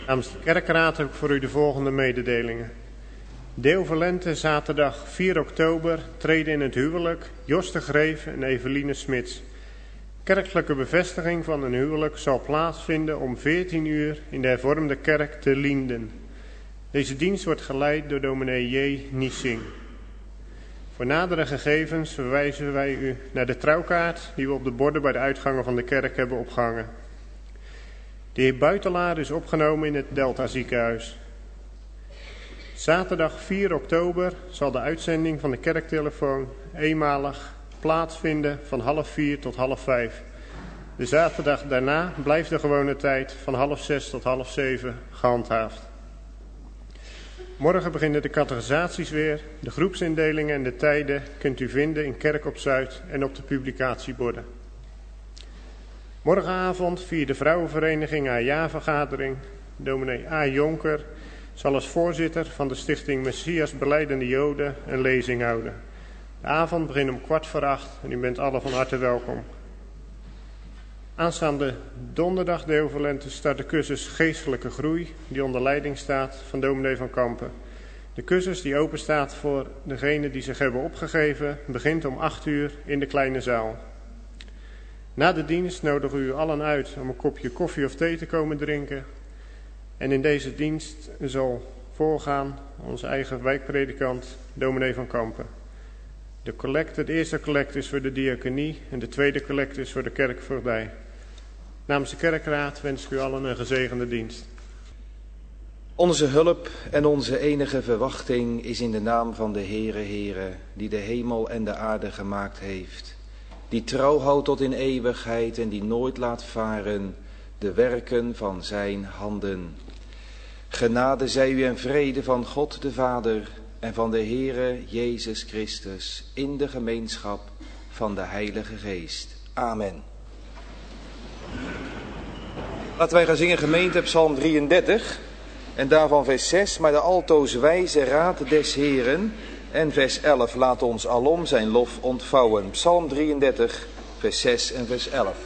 Namens de kerkraad heb ik voor u de volgende mededelingen. Deel voor Lente, zaterdag 4 oktober, treden in het huwelijk Jos de Greef en Eveline Smits. Kerkelijke bevestiging van een huwelijk zal plaatsvinden om 14 uur in de hervormde kerk te Lienden. Deze dienst wordt geleid door dominee J. Niesing. Voor nadere gegevens verwijzen wij u naar de trouwkaart die we op de borden bij de uitgangen van de kerk hebben opgehangen. De heer Buitelaar is opgenomen in het Delta ziekenhuis. Zaterdag 4 oktober zal de uitzending van de kerktelefoon eenmalig plaatsvinden van 3:30 tot 5:30. De zaterdag daarna blijft de gewone tijd van 5:30 tot 6:30 gehandhaafd. Morgen beginnen de catechisaties weer. De groepsindelingen en de tijden kunt u vinden in Kerk op Zuid en op de publicatieborden. Morgenavond viert de vrouwenvereniging haar jaarvergadering. Dominee A. Jonker zal als voorzitter van de stichting Messias Belijdende Joden een lezing houden. De avond begint om 7:15 en u bent allen van harte welkom. Aanstaande donderdag deel voor Lente start de cursus Geestelijke Groei, die onder leiding staat van dominee van Kampen. De cursus die open staat voor degenen die zich hebben opgegeven, begint om 8 uur in de kleine zaal. Na de dienst nodigen we u allen uit om een kopje koffie of thee te komen drinken. En in deze dienst zal voorgaan onze eigen wijkpredikant, dominee van Kampen. De eerste collecte is voor de diaconie en de tweede collecte is voor de kerkvoogdij. Namens de kerkraad wens ik u allen een gezegende dienst. Onze hulp en onze enige verwachting is in de naam van de Heere, die de hemel en de aarde gemaakt heeft. Die trouw houdt tot in eeuwigheid en die nooit laat varen de werken van zijn handen. Genade zij u en vrede van God de Vader en van de Heere Jezus Christus in de gemeenschap van de Heilige Geest. Amen. Laten wij gaan zingen gemeente Psalm 33 en daarvan vers 6. Maar de altoos wijze raad des Heeren en vers 11. Laat ons alom zijn lof ontvouwen. Psalm 33 vers 6 en vers 11.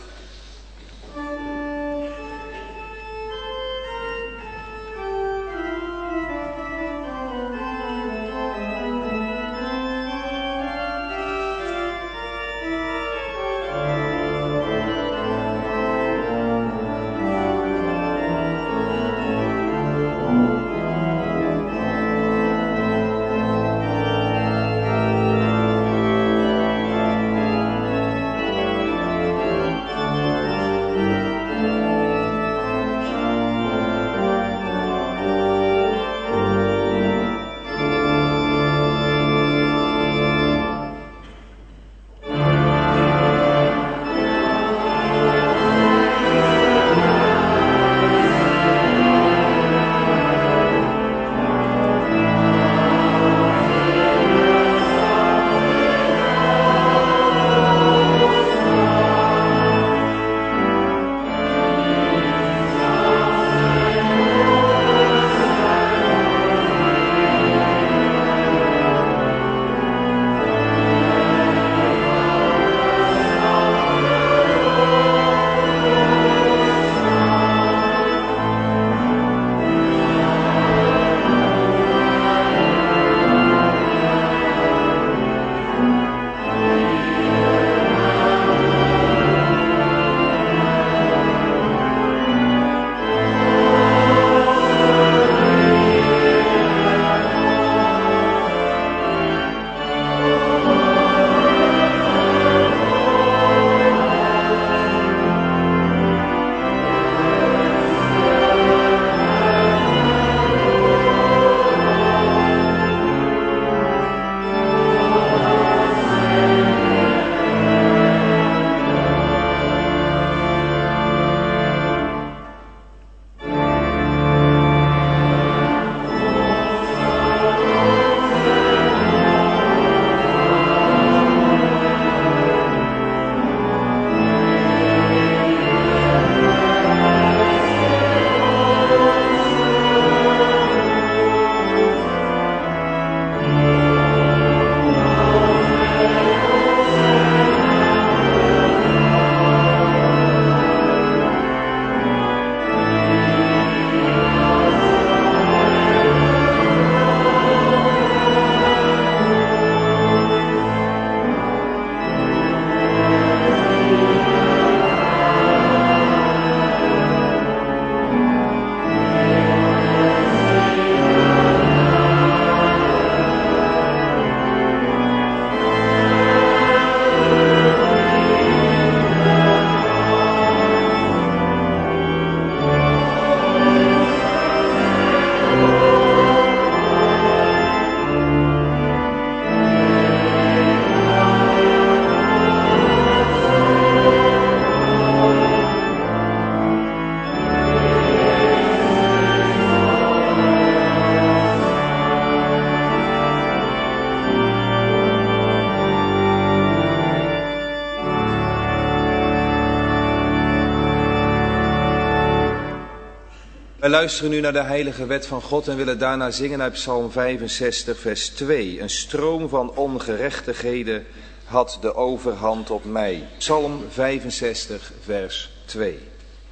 Wij luisteren nu naar de heilige wet van God en willen daarna zingen uit Psalm 65 vers 2. Een stroom van ongerechtigheden had de overhand op mij. Psalm 65 vers 2.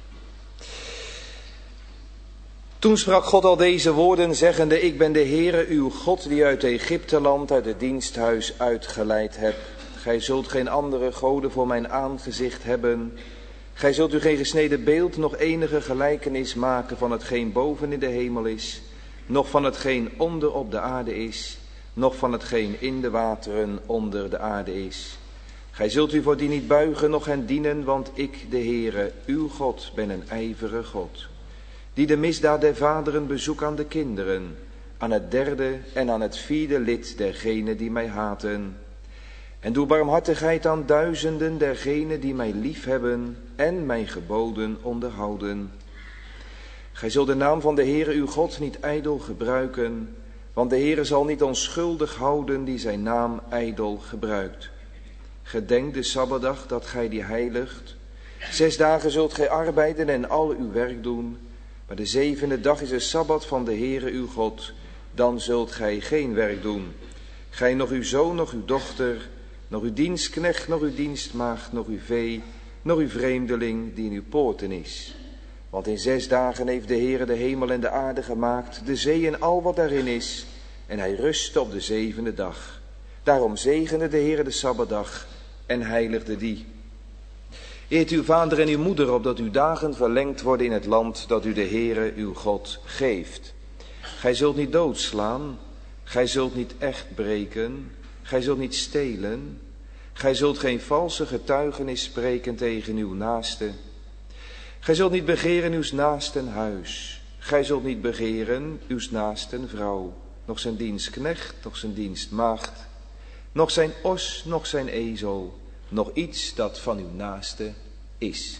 Toen sprak God al deze woorden, zeggende: Ik ben de Heere, uw God, die uit Egypteland, uit het diensthuis uitgeleid heb. Gij zult geen andere goden voor mijn aangezicht hebben. Gij zult u geen gesneden beeld, nog enige gelijkenis maken van hetgeen boven in de hemel is, noch van hetgeen onder op de aarde is, noch van hetgeen in de wateren onder de aarde is. Gij zult u voor die niet buigen, noch hen dienen, want ik, de Heere, uw God, ben een ijverige God, die de misdaad der vaderen bezoek aan de kinderen, aan het derde en aan het vierde lid dergenen die mij haten. En doe barmhartigheid aan duizenden dergenen die mij liefhebben en mijn geboden onderhouden. Gij zult de naam van de Heere uw God niet ijdel gebruiken, want de Heere zal niet onschuldig houden die zijn naam ijdel gebruikt. Gedenk de Sabbatdag dat gij die heiligt. 6 dagen zult gij arbeiden en al uw werk doen, maar de 7e dag is de Sabbat van de Heere uw God. Dan zult gij geen werk doen, gij nog uw zoon, nog uw dochter, nog uw dienstknecht, nog uw dienstmaagd, nog uw vee, nog uw vreemdeling die in uw poorten is. Want in 6 dagen heeft de Heere de hemel en de aarde gemaakt, de zee en al wat daarin is, en hij rustte op de 7e dag. Daarom zegende de Heere de Sabbatdag en heiligde die. Eert uw vader en uw moeder, opdat uw dagen verlengd worden in het land dat u de Heere uw God geeft. Gij zult niet doodslaan, gij zult niet echt breken, gij zult niet stelen, gij zult geen valse getuigenis spreken tegen uw naaste. Gij zult niet begeren uws naasten huis, gij zult niet begeren uws naasten vrouw, nog zijn dienstknecht, nog zijn dienstmaagd, nog zijn os, nog zijn ezel, nog iets dat van uw naaste is.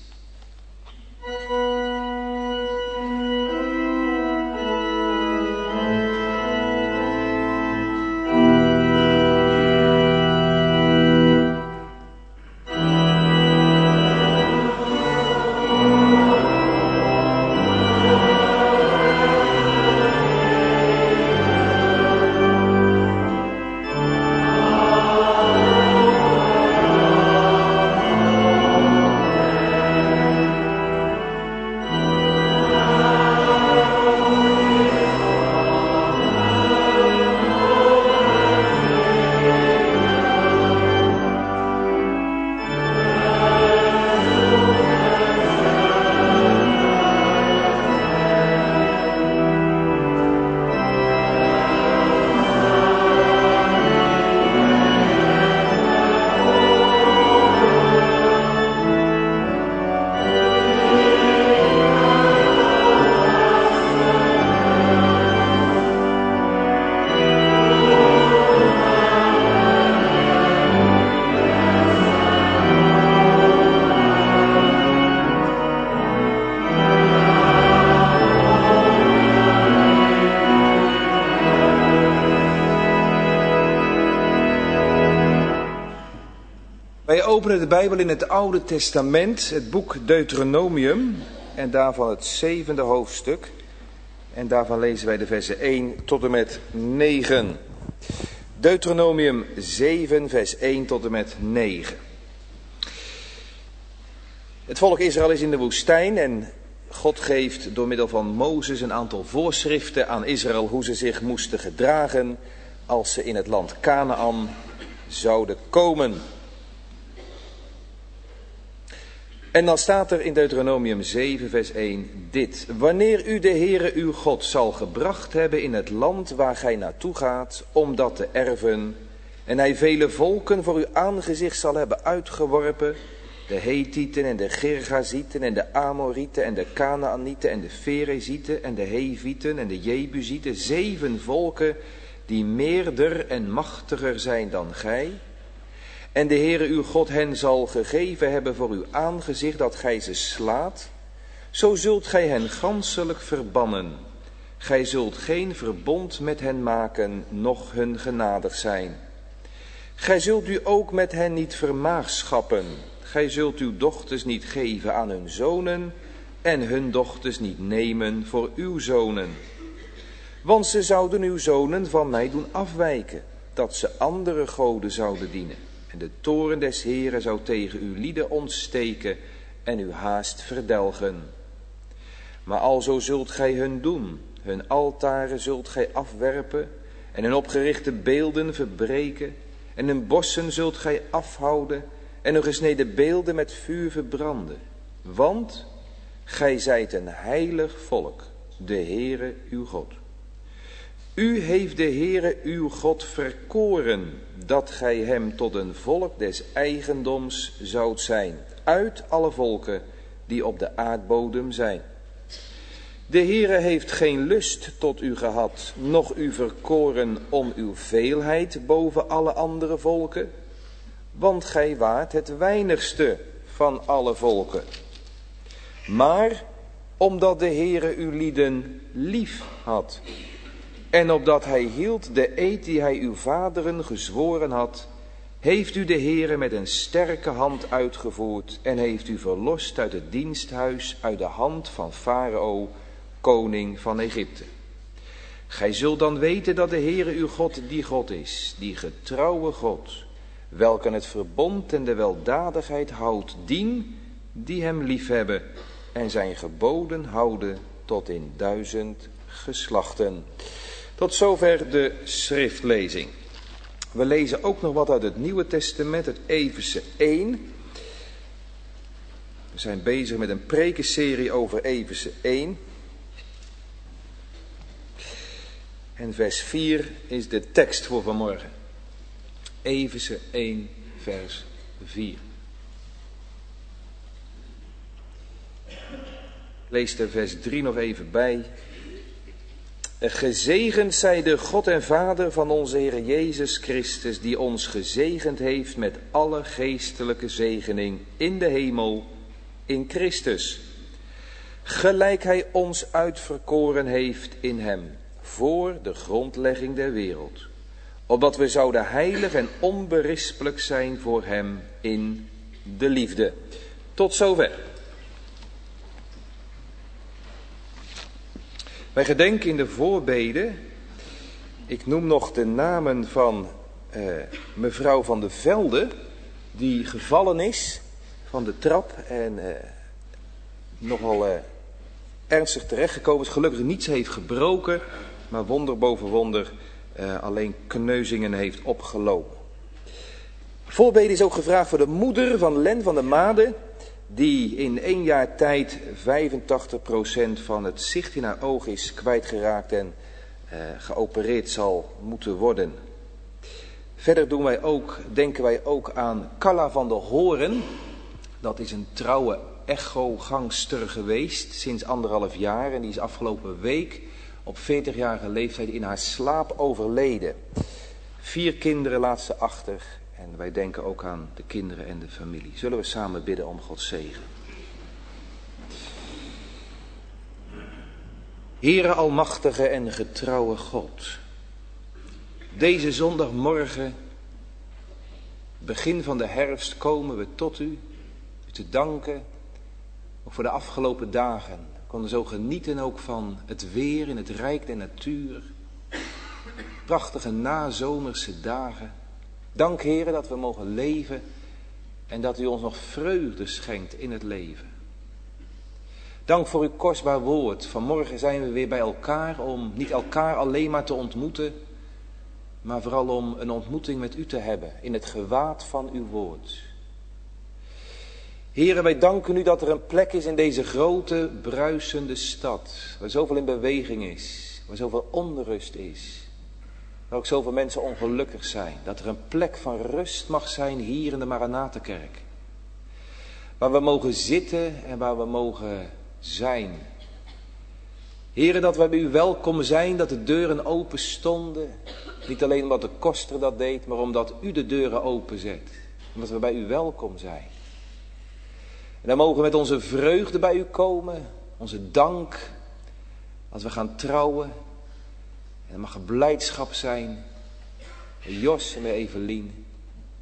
Wij openen de Bijbel in het Oude Testament, het boek Deuteronomium, en daarvan het 7e hoofdstuk. En daarvan lezen wij de versen 1 tot en met 9. Deuteronomium 7, vers 1 tot en met 9. Het volk Israël is in de woestijn en God geeft door middel van Mozes een aantal voorschriften aan Israël hoe ze zich moesten gedragen als ze in het land Kanaan zouden komen. En dan staat er in Deuteronomium 7 vers 1 dit: Wanneer u de Heere uw God zal gebracht hebben in het land waar gij naartoe gaat, om dat te erven, en hij vele volken voor uw aangezicht zal hebben uitgeworpen, de Hethieten en de Girgazieten en de Amorieten en de Kanaanieten en de Ferezieten en de Hevieten en de Jebusieten, 7 volken die meerder en machtiger zijn dan gij. En de Heere uw God hen zal gegeven hebben voor uw aangezicht dat gij ze slaat, zo zult gij hen ganselijk verbannen. Gij zult geen verbond met hen maken, noch hun genadig zijn. Gij zult u ook met hen niet vermaagschappen. Gij zult uw dochters niet geven aan hun zonen en hun dochters niet nemen voor uw zonen. Want ze zouden uw zonen van mij doen afwijken, dat ze andere goden zouden dienen. En de toorn des Heeren zou tegen uw lieden ontsteken en u haast verdelgen. Maar alzo zult gij hun doen, hun altaren zult gij afwerpen en hun opgerichte beelden verbreken. En hun bossen zult gij afhouden en hun gesneden beelden met vuur verbranden. Want gij zijt een heilig volk, de Heere uw God. U heeft de Heere uw God verkoren, dat gij hem tot een volk des eigendoms zoudt zijn, uit alle volken die op de aardbodem zijn. De Heere heeft geen lust tot u gehad, noch u verkoren om uw veelheid boven alle andere volken, want gij waart het weinigste van alle volken. Maar omdat de Heere uw lieden lief had, en opdat hij hield de eed die hij uw vaderen gezworen had, heeft u de Heere met een sterke hand uitgevoerd en heeft u verlost uit het diensthuis, uit de hand van Farao, koning van Egypte. Gij zult dan weten dat de Heere uw God die God is, die getrouwe God, welke het verbond en de weldadigheid houdt, dien die hem liefhebben en zijn geboden houden tot in 1000 geslachten. Tot zover de schriftlezing. We lezen ook nog wat uit het Nieuwe Testament, het Efeze 1. We zijn bezig met een prekenserie over Efeze 1. En vers 4 is de tekst voor vanmorgen. Efeze 1, vers 4. Lees er vers 3 nog even bij. Gezegend zij de God en Vader van onze Heer Jezus Christus, die ons gezegend heeft met alle geestelijke zegening in de hemel in Christus. Gelijk hij ons uitverkoren heeft in hem, voor de grondlegging der wereld. Opdat we zouden heilig en onberispelijk zijn voor hem in de liefde. Tot zover. Wij gedenken in de voorbeden, ik noem nog de namen van mevrouw van de Velde, die gevallen is van de trap en nogal ernstig terechtgekomen is. Gelukkig niets heeft gebroken, maar wonder boven wonder alleen kneuzingen heeft opgelopen. Voorbeden is ook gevraagd voor de moeder van Len van der Made, die in 1 jaar tijd 85% van het zicht in haar oog is kwijtgeraakt en geopereerd zal moeten worden. Verder denken wij ook aan Carla van der Horen. Dat is een trouwe echogangster geweest sinds 1,5 jaar en die is afgelopen week op 40-jarige leeftijd in haar slaap overleden. 4 kinderen laat ze achter. En wij denken ook aan de kinderen en de familie. Zullen we samen bidden om Gods zegen. Heere almachtige en getrouwe God. Deze zondagmorgen, begin van de herfst, komen we tot u te danken. Ook voor de afgelopen dagen. We konden zo genieten ook van het weer in het rijk der natuur. Prachtige nazomerse dagen. Dank, Heere, dat we mogen leven en dat u ons nog vreugde schenkt in het leven. Dank voor uw kostbaar woord. Vanmorgen zijn we weer bij elkaar om niet elkaar alleen maar te ontmoeten, maar vooral om een ontmoeting met u te hebben in het gewaad van uw woord. Heere, wij danken u dat er een plek is in deze grote, bruisende stad, waar zoveel in beweging is, waar zoveel onrust is. Waar ook zoveel mensen ongelukkig zijn. Dat er een plek van rust mag zijn hier in de Maranatenkerk. Waar we mogen zitten en waar we mogen zijn. Heren, dat wij bij u welkom zijn, dat de deuren open stonden. Niet alleen omdat de koster dat deed, maar omdat u de deuren openzet. Omdat we bij u welkom zijn. En dan mogen we met onze vreugde bij u komen. Onze dank. Als we gaan trouwen. En er mag een blijdschap zijn. Bij Jos en bij Evelien.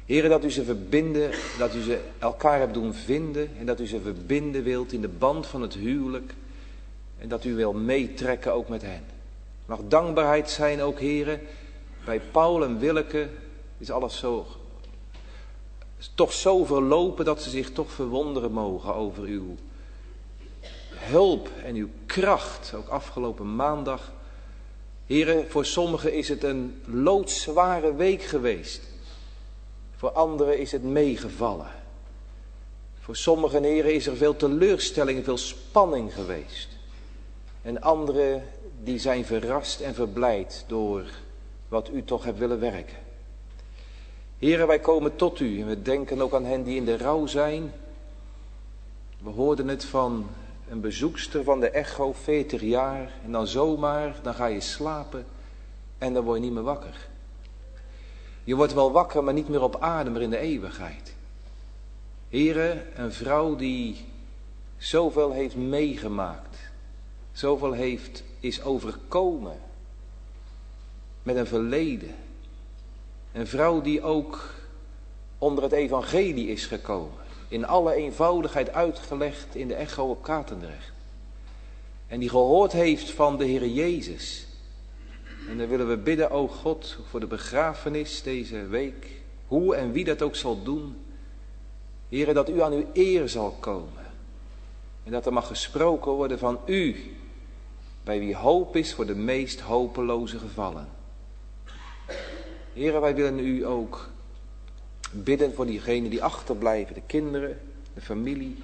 Heere, dat u ze verbinden, dat u ze elkaar hebt doen vinden en dat u ze verbinden wilt in de band van het huwelijk en dat u wil meetrekken ook met hen. Mag dankbaarheid zijn ook, Heere, bij Paul en Willeke is alles zo, toch zo verlopen dat ze zich toch verwonderen mogen over uw hulp en uw kracht, ook afgelopen maandag. Heere, voor sommigen is het een loodzware week geweest. Voor anderen is het meegevallen. Voor sommigen, Heere, is er veel teleurstelling, veel spanning geweest. En anderen die zijn verrast en verblijd door wat u toch hebt willen werken. Heere, wij komen tot u en we denken ook aan hen die in de rouw zijn. We hoorden het van een bezoekster van de Echo, 40 jaar. En dan zomaar, dan ga je slapen en dan word je niet meer wakker. Je wordt wel wakker, maar niet meer op aarde, maar in de eeuwigheid. Heere, een vrouw die zoveel heeft meegemaakt. Zoveel is overkomen. Met een verleden. Een vrouw die ook onder het evangelie is gekomen. In alle eenvoudigheid uitgelegd in de Echo op Katendrecht. En die gehoord heeft van de Heer Jezus. En dan willen we bidden, o God, voor de begrafenis deze week. Hoe en wie dat ook zal doen. Heere, dat u aan uw eer zal komen. En dat er mag gesproken worden van u. Bij wie hoop is voor de meest hopeloze gevallen. Heere, wij willen u ook bidden voor diegenen die achterblijven. De kinderen, de familie.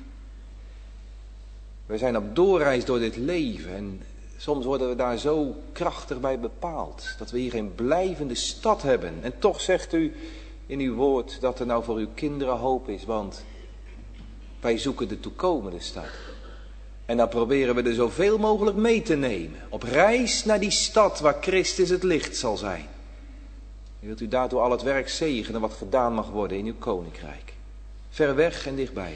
We zijn op doorreis door dit leven. En soms worden we daar zo krachtig bij bepaald. Dat we hier geen blijvende stad hebben. En toch zegt u in uw woord dat er nou voor uw kinderen hoop is. Want wij zoeken de toekomende stad. En dan proberen we er zoveel mogelijk mee te nemen. Op reis naar die stad waar Christus het licht zal zijn. En wilt u daardoor al het werk zegenen wat gedaan mag worden in uw koninkrijk. Ver weg en dichtbij.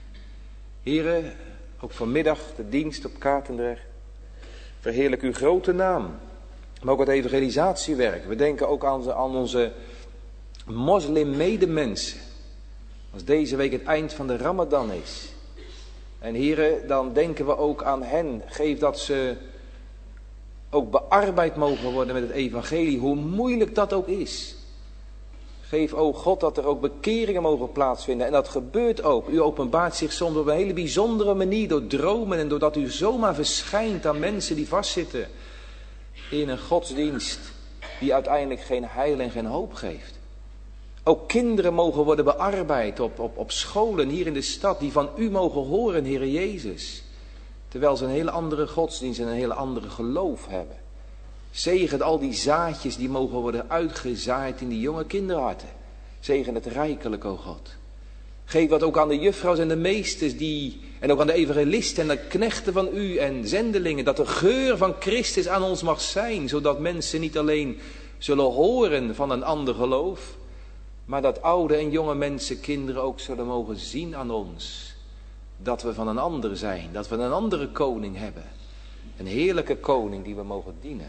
Heren, ook vanmiddag de dienst op Katendrecht. Verheerlijk uw grote naam. Maar ook het evangelisatiewerk. We denken ook aan onze moslim-medemensen. Als deze week het eind van de Ramadan is. En heren, dan denken we ook aan hen. Geef dat ze ook bearbeid mogen worden met het evangelie. Hoe moeilijk dat ook is. Geef, o God, dat er ook bekeringen mogen plaatsvinden. En dat gebeurt ook. U openbaart zich soms op een hele bijzondere manier door dromen. En doordat u zomaar verschijnt aan mensen die vastzitten. In een godsdienst die uiteindelijk geen heil en geen hoop geeft. Ook kinderen mogen worden bearbeid op scholen hier in de stad. Die van u mogen horen, Heere Jezus. Terwijl ze een hele andere godsdienst en een hele andere geloof hebben. Zegen al die zaadjes die mogen worden uitgezaaid in die jonge kinderharten. Zegen het rijkelijk, o God. Geef wat ook aan de juffrouws en de meesters en ook aan de evangelisten en de knechten van u en zendelingen. Dat de geur van Christus aan ons mag zijn. Zodat mensen niet alleen zullen horen van een ander geloof. Maar dat oude en jonge mensen, kinderen ook zullen mogen zien aan ons. Dat we van een ander zijn. Dat we een andere koning hebben. Een heerlijke koning die we mogen dienen.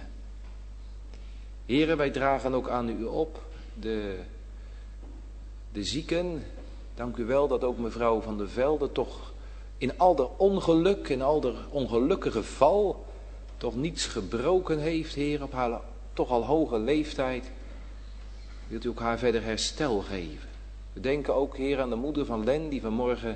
Heren, wij dragen ook aan u op de zieken. Dank u wel dat ook mevrouw Van der Velde toch in al de ongeluk, in al de ongelukkige val, toch niets gebroken heeft, Heer, op haar toch al hoge leeftijd. Wilt u ook haar verder herstel geven. We denken ook, Heer, aan de moeder van Len die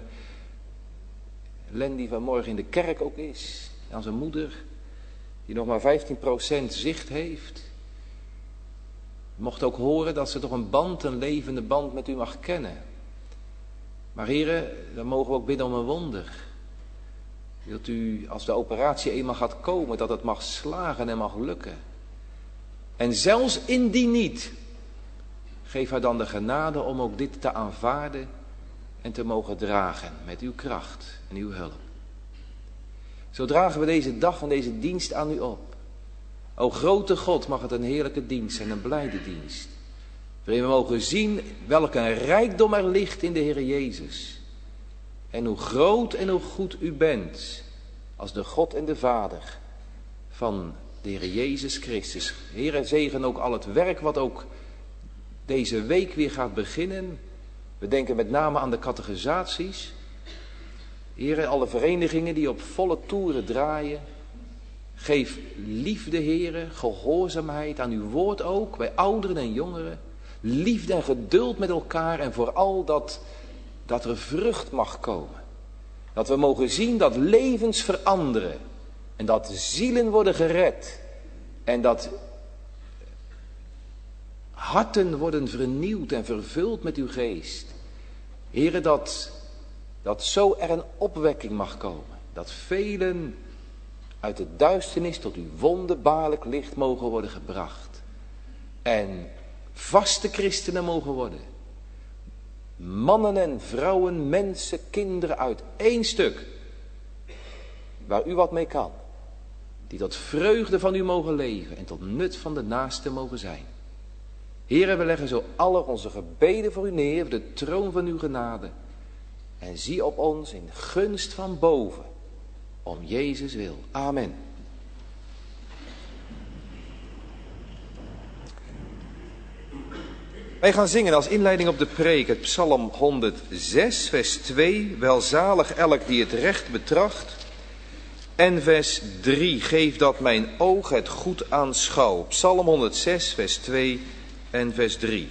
vanmorgen in de kerk ook is. Aan zijn moeder, die nog maar 15% zicht heeft. Mocht ook horen dat ze toch een levende band met u mag kennen. Maar heren, dan mogen we ook bidden om een wonder. Wilt u, als de operatie eenmaal gaat komen, dat het mag slagen en mag lukken. En zelfs indien niet, geef haar dan de genade om ook dit te aanvaarden en te mogen dragen met uw kracht en uw hulp. Zo dragen we deze dag en deze dienst aan u op. O grote God, mag het een heerlijke dienst en een blijde dienst. Waarin we mogen zien welke een rijkdom er ligt in de Heer Jezus. En hoe groot en hoe goed u bent als de God en de Vader van de Heer Jezus Christus. Heer, zegen ook al het werk wat ook deze week weer gaat beginnen. We denken met name aan de catechisaties. Heren, alle verenigingen die op volle toeren draaien. Geef liefde, heren, gehoorzaamheid aan uw woord ook, bij ouderen en jongeren. Liefde en geduld met elkaar en vooral dat er vrucht mag komen. Dat we mogen zien dat levens veranderen. En dat zielen worden gered. En dat harten worden vernieuwd en vervuld met uw geest. Heren, dat zo er een opwekking mag komen. Dat velen uit de duisternis tot uw wonderbaarlijk licht mogen worden gebracht. En vaste christenen mogen worden. Mannen en vrouwen, mensen, kinderen uit één stuk. Waar u wat mee kan. Die tot vreugde van u mogen leven en tot nut van de naaste mogen zijn. Heren, we leggen zo alle onze gebeden voor u neer, op de troon van uw genade. En zie op ons in gunst van boven, om Jezus wil. Amen. Wij gaan zingen als inleiding op de preek het Psalm 106, vers 2. Welzalig elk die het recht betracht. En vers 3. Geef dat mijn oog het goed aanschouw. Psalm 106, vers 2 en vers 3.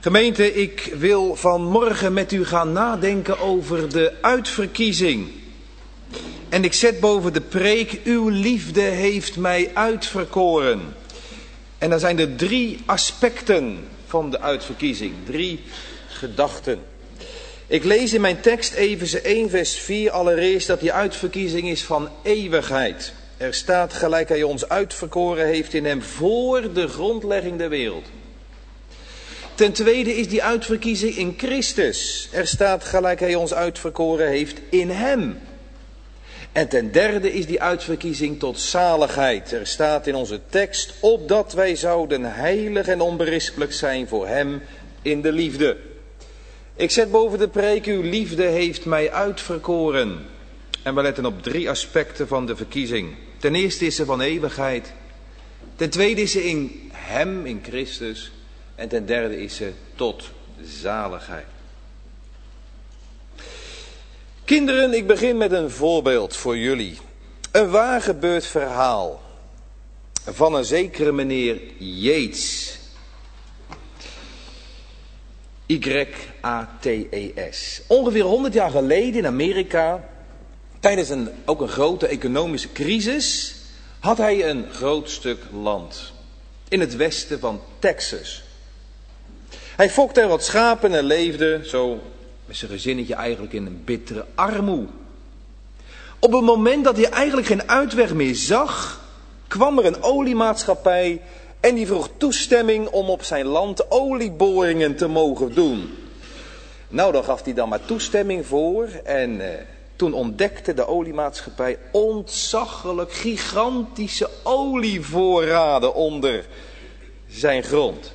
Gemeente, ik wil vanmorgen met u gaan nadenken over de uitverkiezing. En ik zet boven de preek, uw liefde heeft mij uitverkoren. En dan zijn er 3 aspecten van de uitverkiezing, 3 gedachten. Ik lees in mijn tekst Efeze 1 vers 4 allereerst dat die uitverkiezing is van eeuwigheid. Er staat, gelijk hij ons uitverkoren heeft in hem voor de grondlegging der wereld. Ten tweede is die uitverkiezing in Christus. Er staat, gelijk hij ons uitverkoren heeft in hem. En ten derde is die uitverkiezing tot zaligheid. Er staat in onze tekst, opdat wij zouden heilig en onberispelijk zijn voor hem in de liefde. Ik zet boven de preek, uw liefde heeft mij uitverkoren. En we letten op 3 aspecten van de verkiezing. Ten eerste is ze van eeuwigheid. Ten tweede is ze in hem, in Christus. En ten derde is ze tot zaligheid. Kinderen, ik begin met een voorbeeld voor jullie. Een waar gebeurd verhaal van een zekere meneer Yates. Y-A-T-E-S. Ongeveer 100 jaar geleden in Amerika, tijdens ook een grote economische crisis, had hij een groot stuk land in het westen van Texas. Hij fokte er wat schapen en leefde zo met zijn gezinnetje eigenlijk in een bittere armoede. Op het moment dat hij eigenlijk geen uitweg meer zag, kwam er een oliemaatschappij en die vroeg toestemming om op zijn land olieboringen te mogen doen. Nou, daar gaf hij dan maar toestemming voor en toen ontdekte de oliemaatschappij ontzaglijk gigantische olievoorraden onder zijn grond.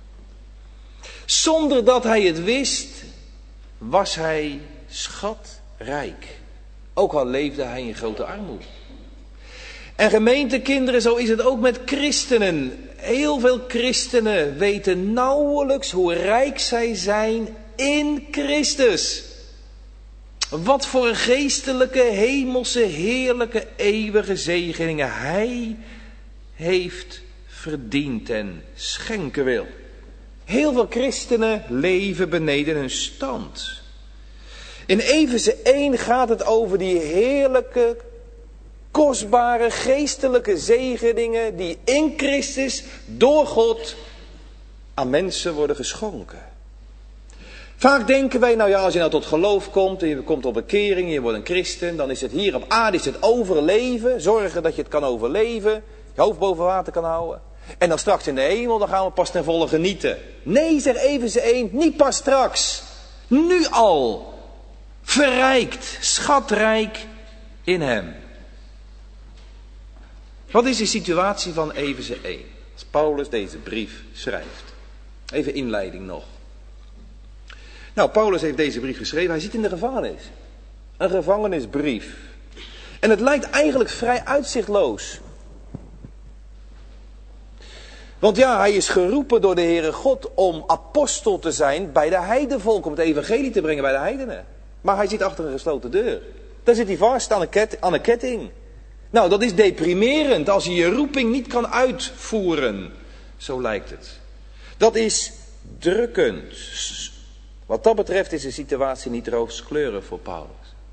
Zonder dat hij het wist, was hij schatrijk. Ook al leefde hij in grote armoede. En gemeentekinderen, zo is het ook met christenen. Heel veel christenen weten nauwelijks hoe rijk zij zijn in Christus. Wat voor een geestelijke, hemelse, heerlijke, eeuwige zegeningen hij heeft verdiend en schenken wil. Heel veel christenen leven beneden hun stand. In Efeze 1 gaat het over die heerlijke, kostbare, geestelijke zegeningen die in Christus door God aan mensen worden geschonken. Vaak denken wij, nou ja, als je nou tot geloof komt en je komt tot bekering, je wordt een christen, dan is het hier op aarde is het overleven, zorgen dat je het kan overleven, je hoofd boven water kan houden. En dan straks in de hemel, dan gaan we pas ten volle genieten. Nee, zegt Efeze 1, niet pas straks. Nu al. Verrijkt, schatrijk in hem. Wat is de situatie van Efeze 1? Als Paulus deze brief schrijft. Even inleiding nog. Nou, Paulus heeft deze brief geschreven. Hij zit in de gevangenis. Een gevangenisbrief. En het lijkt eigenlijk vrij uitzichtloos. Want ja, hij is geroepen door de Heere God om apostel te zijn bij de heidenvolk. Om het evangelie te brengen bij de heidenen. Maar hij zit achter een gesloten deur. Daar zit hij vast aan een ketting. Nou, dat is deprimerend als je je roeping niet kan uitvoeren. Zo lijkt het. Dat is drukkend. Wat dat betreft is de situatie niet rooskleurig voor Paulus.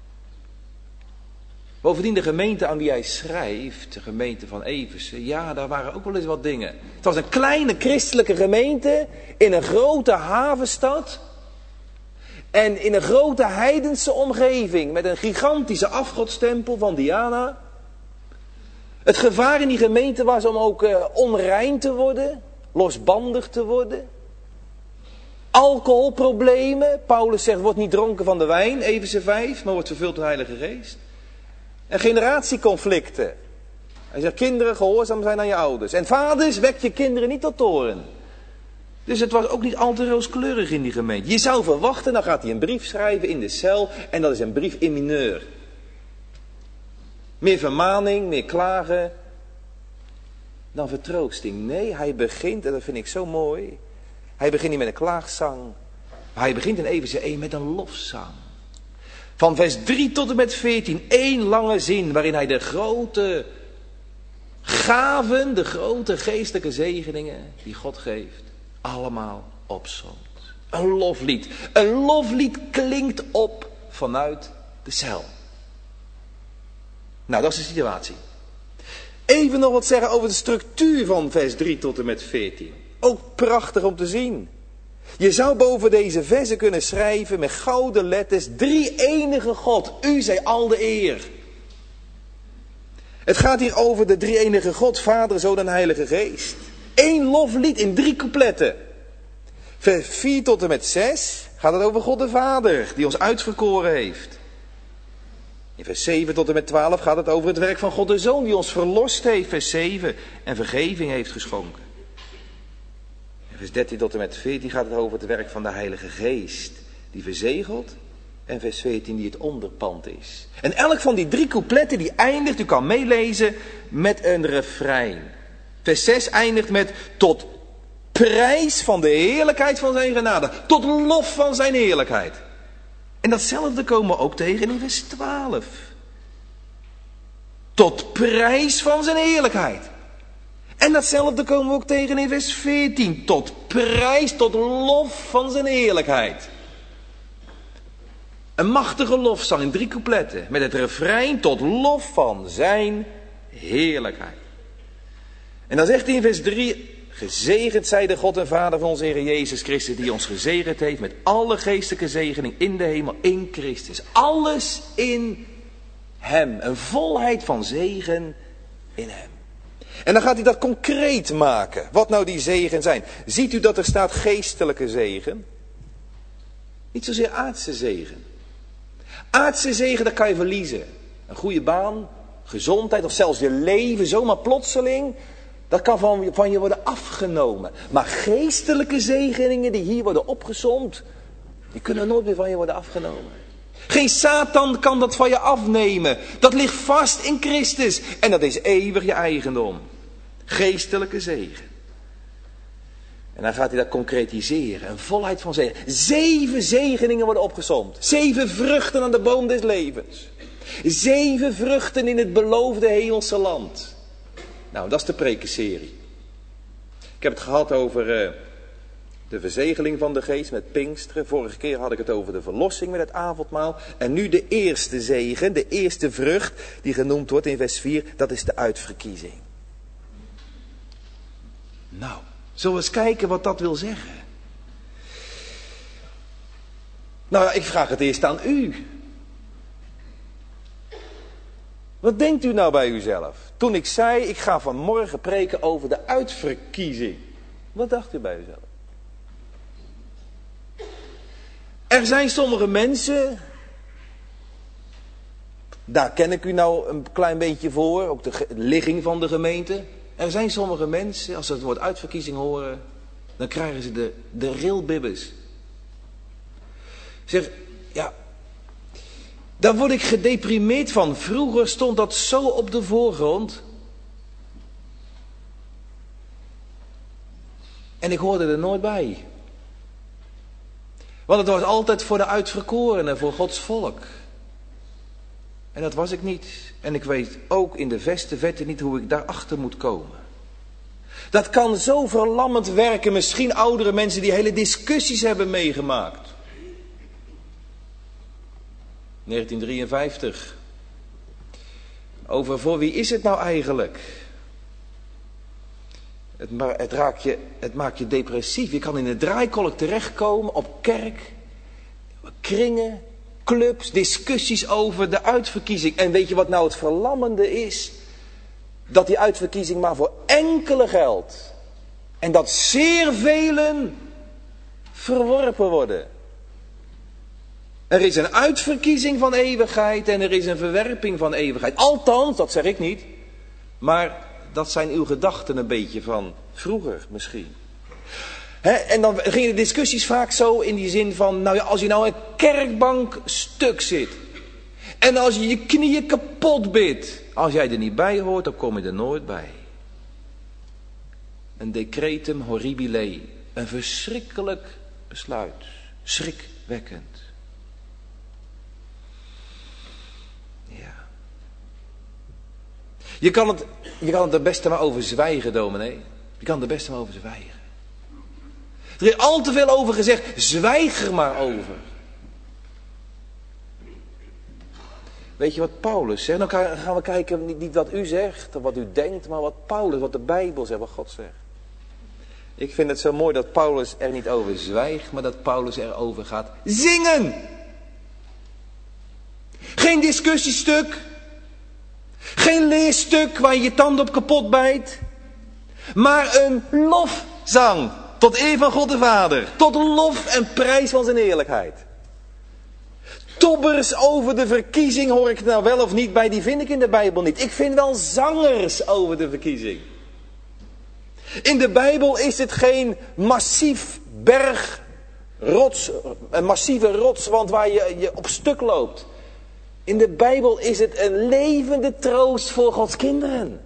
Bovendien de gemeente aan wie hij schrijft, de gemeente van Efeze, ja, daar waren ook wel eens wat dingen. Het was een kleine christelijke gemeente in een grote havenstad. En in een grote heidense omgeving met een gigantische afgodstempel van Diana. Het gevaar in die gemeente was om ook onrein te worden, losbandig te worden. Alcoholproblemen. Paulus zegt, word niet dronken van de wijn, Efeze 5, maar wordt vervuld door de Heilige Geest. En generatieconflicten. Hij zegt, kinderen gehoorzaam zijn aan je ouders. En vaders, wek je kinderen niet tot toorn. Dus het was ook niet al te rooskleurig in die gemeente. Je zou verwachten, dan gaat hij een brief schrijven in de cel. En dat is een brief in mineur. Meer vermaning, meer klagen dan vertroosting. Nee, hij begint, en dat vind ik zo mooi. Hij begint niet met een klaagzang. Maar hij begint in Efeze 1 met een lofzang. Van vers 3 tot en met 14, 1 lange zin waarin hij de grote gaven, de grote geestelijke zegeningen die God geeft, allemaal opsomt. Een loflied. Een loflied klinkt op vanuit de cel. Nou, dat is de situatie. Even nog wat zeggen over de structuur van vers 3 tot en met 14. Ook prachtig om te zien. Je zou boven deze versen kunnen schrijven met gouden letters: drie enige God, u zij al de eer. Het gaat hier over de drie enige God, Vader, Zoon en Heilige Geest. Eén loflied in 3 coupletten. Vers 4 tot en met 6 gaat het over God de Vader, die ons uitverkoren heeft. In vers 7 tot en met 12 gaat het over het werk van God de Zoon, die ons verlost heeft, vers 7, en vergeving heeft geschonken. In vers 13 tot en met 14 gaat het over het werk van de Heilige Geest, die verzegelt, en vers 14 die het onderpand is. En elk van die 3 coupletten die eindigt, u kan meelezen, met een refrein. Vers 6 eindigt met tot prijs van de heerlijkheid van zijn genade, tot lof van zijn heerlijkheid. En datzelfde komen we ook tegen in vers 12. Tot prijs van zijn heerlijkheid. En datzelfde komen we ook tegen in vers 14. Tot prijs, tot lof van zijn heerlijkheid. Een machtige lofzang in 3 coupletten. Met het refrein tot lof van zijn heerlijkheid. En dan zegt hij in vers 3... Gezegend zij de God en Vader van onze Heer Jezus Christus, die ons gezegend heeft met alle geestelijke zegening in de hemel in Christus. Alles in hem. Een volheid van zegen in hem. En dan gaat hij dat concreet maken. Wat nou die zegen zijn. Ziet u dat er staat geestelijke zegen? Niet zozeer aardse zegen. Aardse zegen, dat kan je verliezen. Een goede baan, gezondheid of zelfs je leven zomaar plotseling. Dat kan van je worden afgenomen. Maar geestelijke zegeningen die hier worden opgesomd, die kunnen nooit meer van je worden afgenomen. Geen Satan kan dat van je afnemen. Dat ligt vast in Christus. En dat is eeuwig je eigendom. Geestelijke zegen. En dan gaat hij dat concretiseren. Een volheid van zegen. 7 zegeningen worden opgesomd. 7 vruchten aan de boom des levens. 7 vruchten in het beloofde hemelse land. Nou, dat is de prekenserie. Ik heb het gehad over de verzegeling van de geest met Pinksteren. Vorige keer had ik het over de verlossing met het avondmaal. En nu de eerste zegen, de eerste vrucht die genoemd wordt in vers 4. Dat is de uitverkiezing. Nou, zullen we eens kijken wat dat wil zeggen? Nou, ik vraag het eerst aan u. Wat denkt u nou bij uzelf? Toen ik zei, ik ga vanmorgen preken over de uitverkiezing. Wat dacht u bij uzelf? Er zijn sommige mensen, daar ken ik u nou een klein beetje voor, ook de ligging van de gemeente. Er zijn sommige mensen, als ze het woord uitverkiezing horen, dan krijgen ze de rilbibbes. Zeg, ja, daar word ik gedeprimeerd van. Vroeger stond dat zo op de voorgrond. En ik hoorde er nooit bij. Want het was altijd voor de uitverkorenen, voor Gods volk. En dat was ik niet. En ik weet ook in de verte niet hoe ik daarachter moet komen. Dat kan zo verlammend werken. Misschien oudere mensen die hele discussies hebben meegemaakt. 1953. Over voor wie is het nou eigenlijk? Het maakt je depressief. Je kan in een draaikolk terechtkomen op kerk, kringen, clubs, discussies over de uitverkiezing. En weet je wat nou het verlammende is? Dat die uitverkiezing maar voor enkele geldt. En dat zeer velen verworpen worden. Er is een uitverkiezing van eeuwigheid en er is een verwerping van eeuwigheid. Althans, dat zeg ik niet. Maar dat zijn uw gedachten een beetje van vroeger misschien. En dan gingen de discussies vaak zo in die zin van, nou ja, als je nou een kerkbank stuk zit. En als je je knieën kapot bidt. Als jij er niet bij hoort, dan kom je er nooit bij. Een decretum horribile. Een verschrikkelijk besluit. Schrikwekkend. Ja. Je kan het er best maar over zwijgen, dominee. Je kan er best maar over zwijgen. Er is al te veel over gezegd. Zwijg er maar over. Weet je wat Paulus zegt? Dan gaan we kijken niet wat u zegt of wat u denkt, maar wat Paulus, wat de Bijbel zegt, wat God zegt. Ik vind het zo mooi dat Paulus er niet over zwijgt, maar dat Paulus erover gaat zingen. Geen discussiestuk. Geen leerstuk waar je je tand op kapot bijt. Maar een lofzang tot eer van God de Vader. Tot lof en prijs van zijn heerlijkheid. Tobbers over de verkiezing hoor ik nou wel of niet bij, die vind ik in de Bijbel niet. Ik vind wel zangers over de verkiezing. In de Bijbel is het geen massief een massieve rotswand waar je op stuk loopt. In de Bijbel is het een levende troost voor Gods kinderen.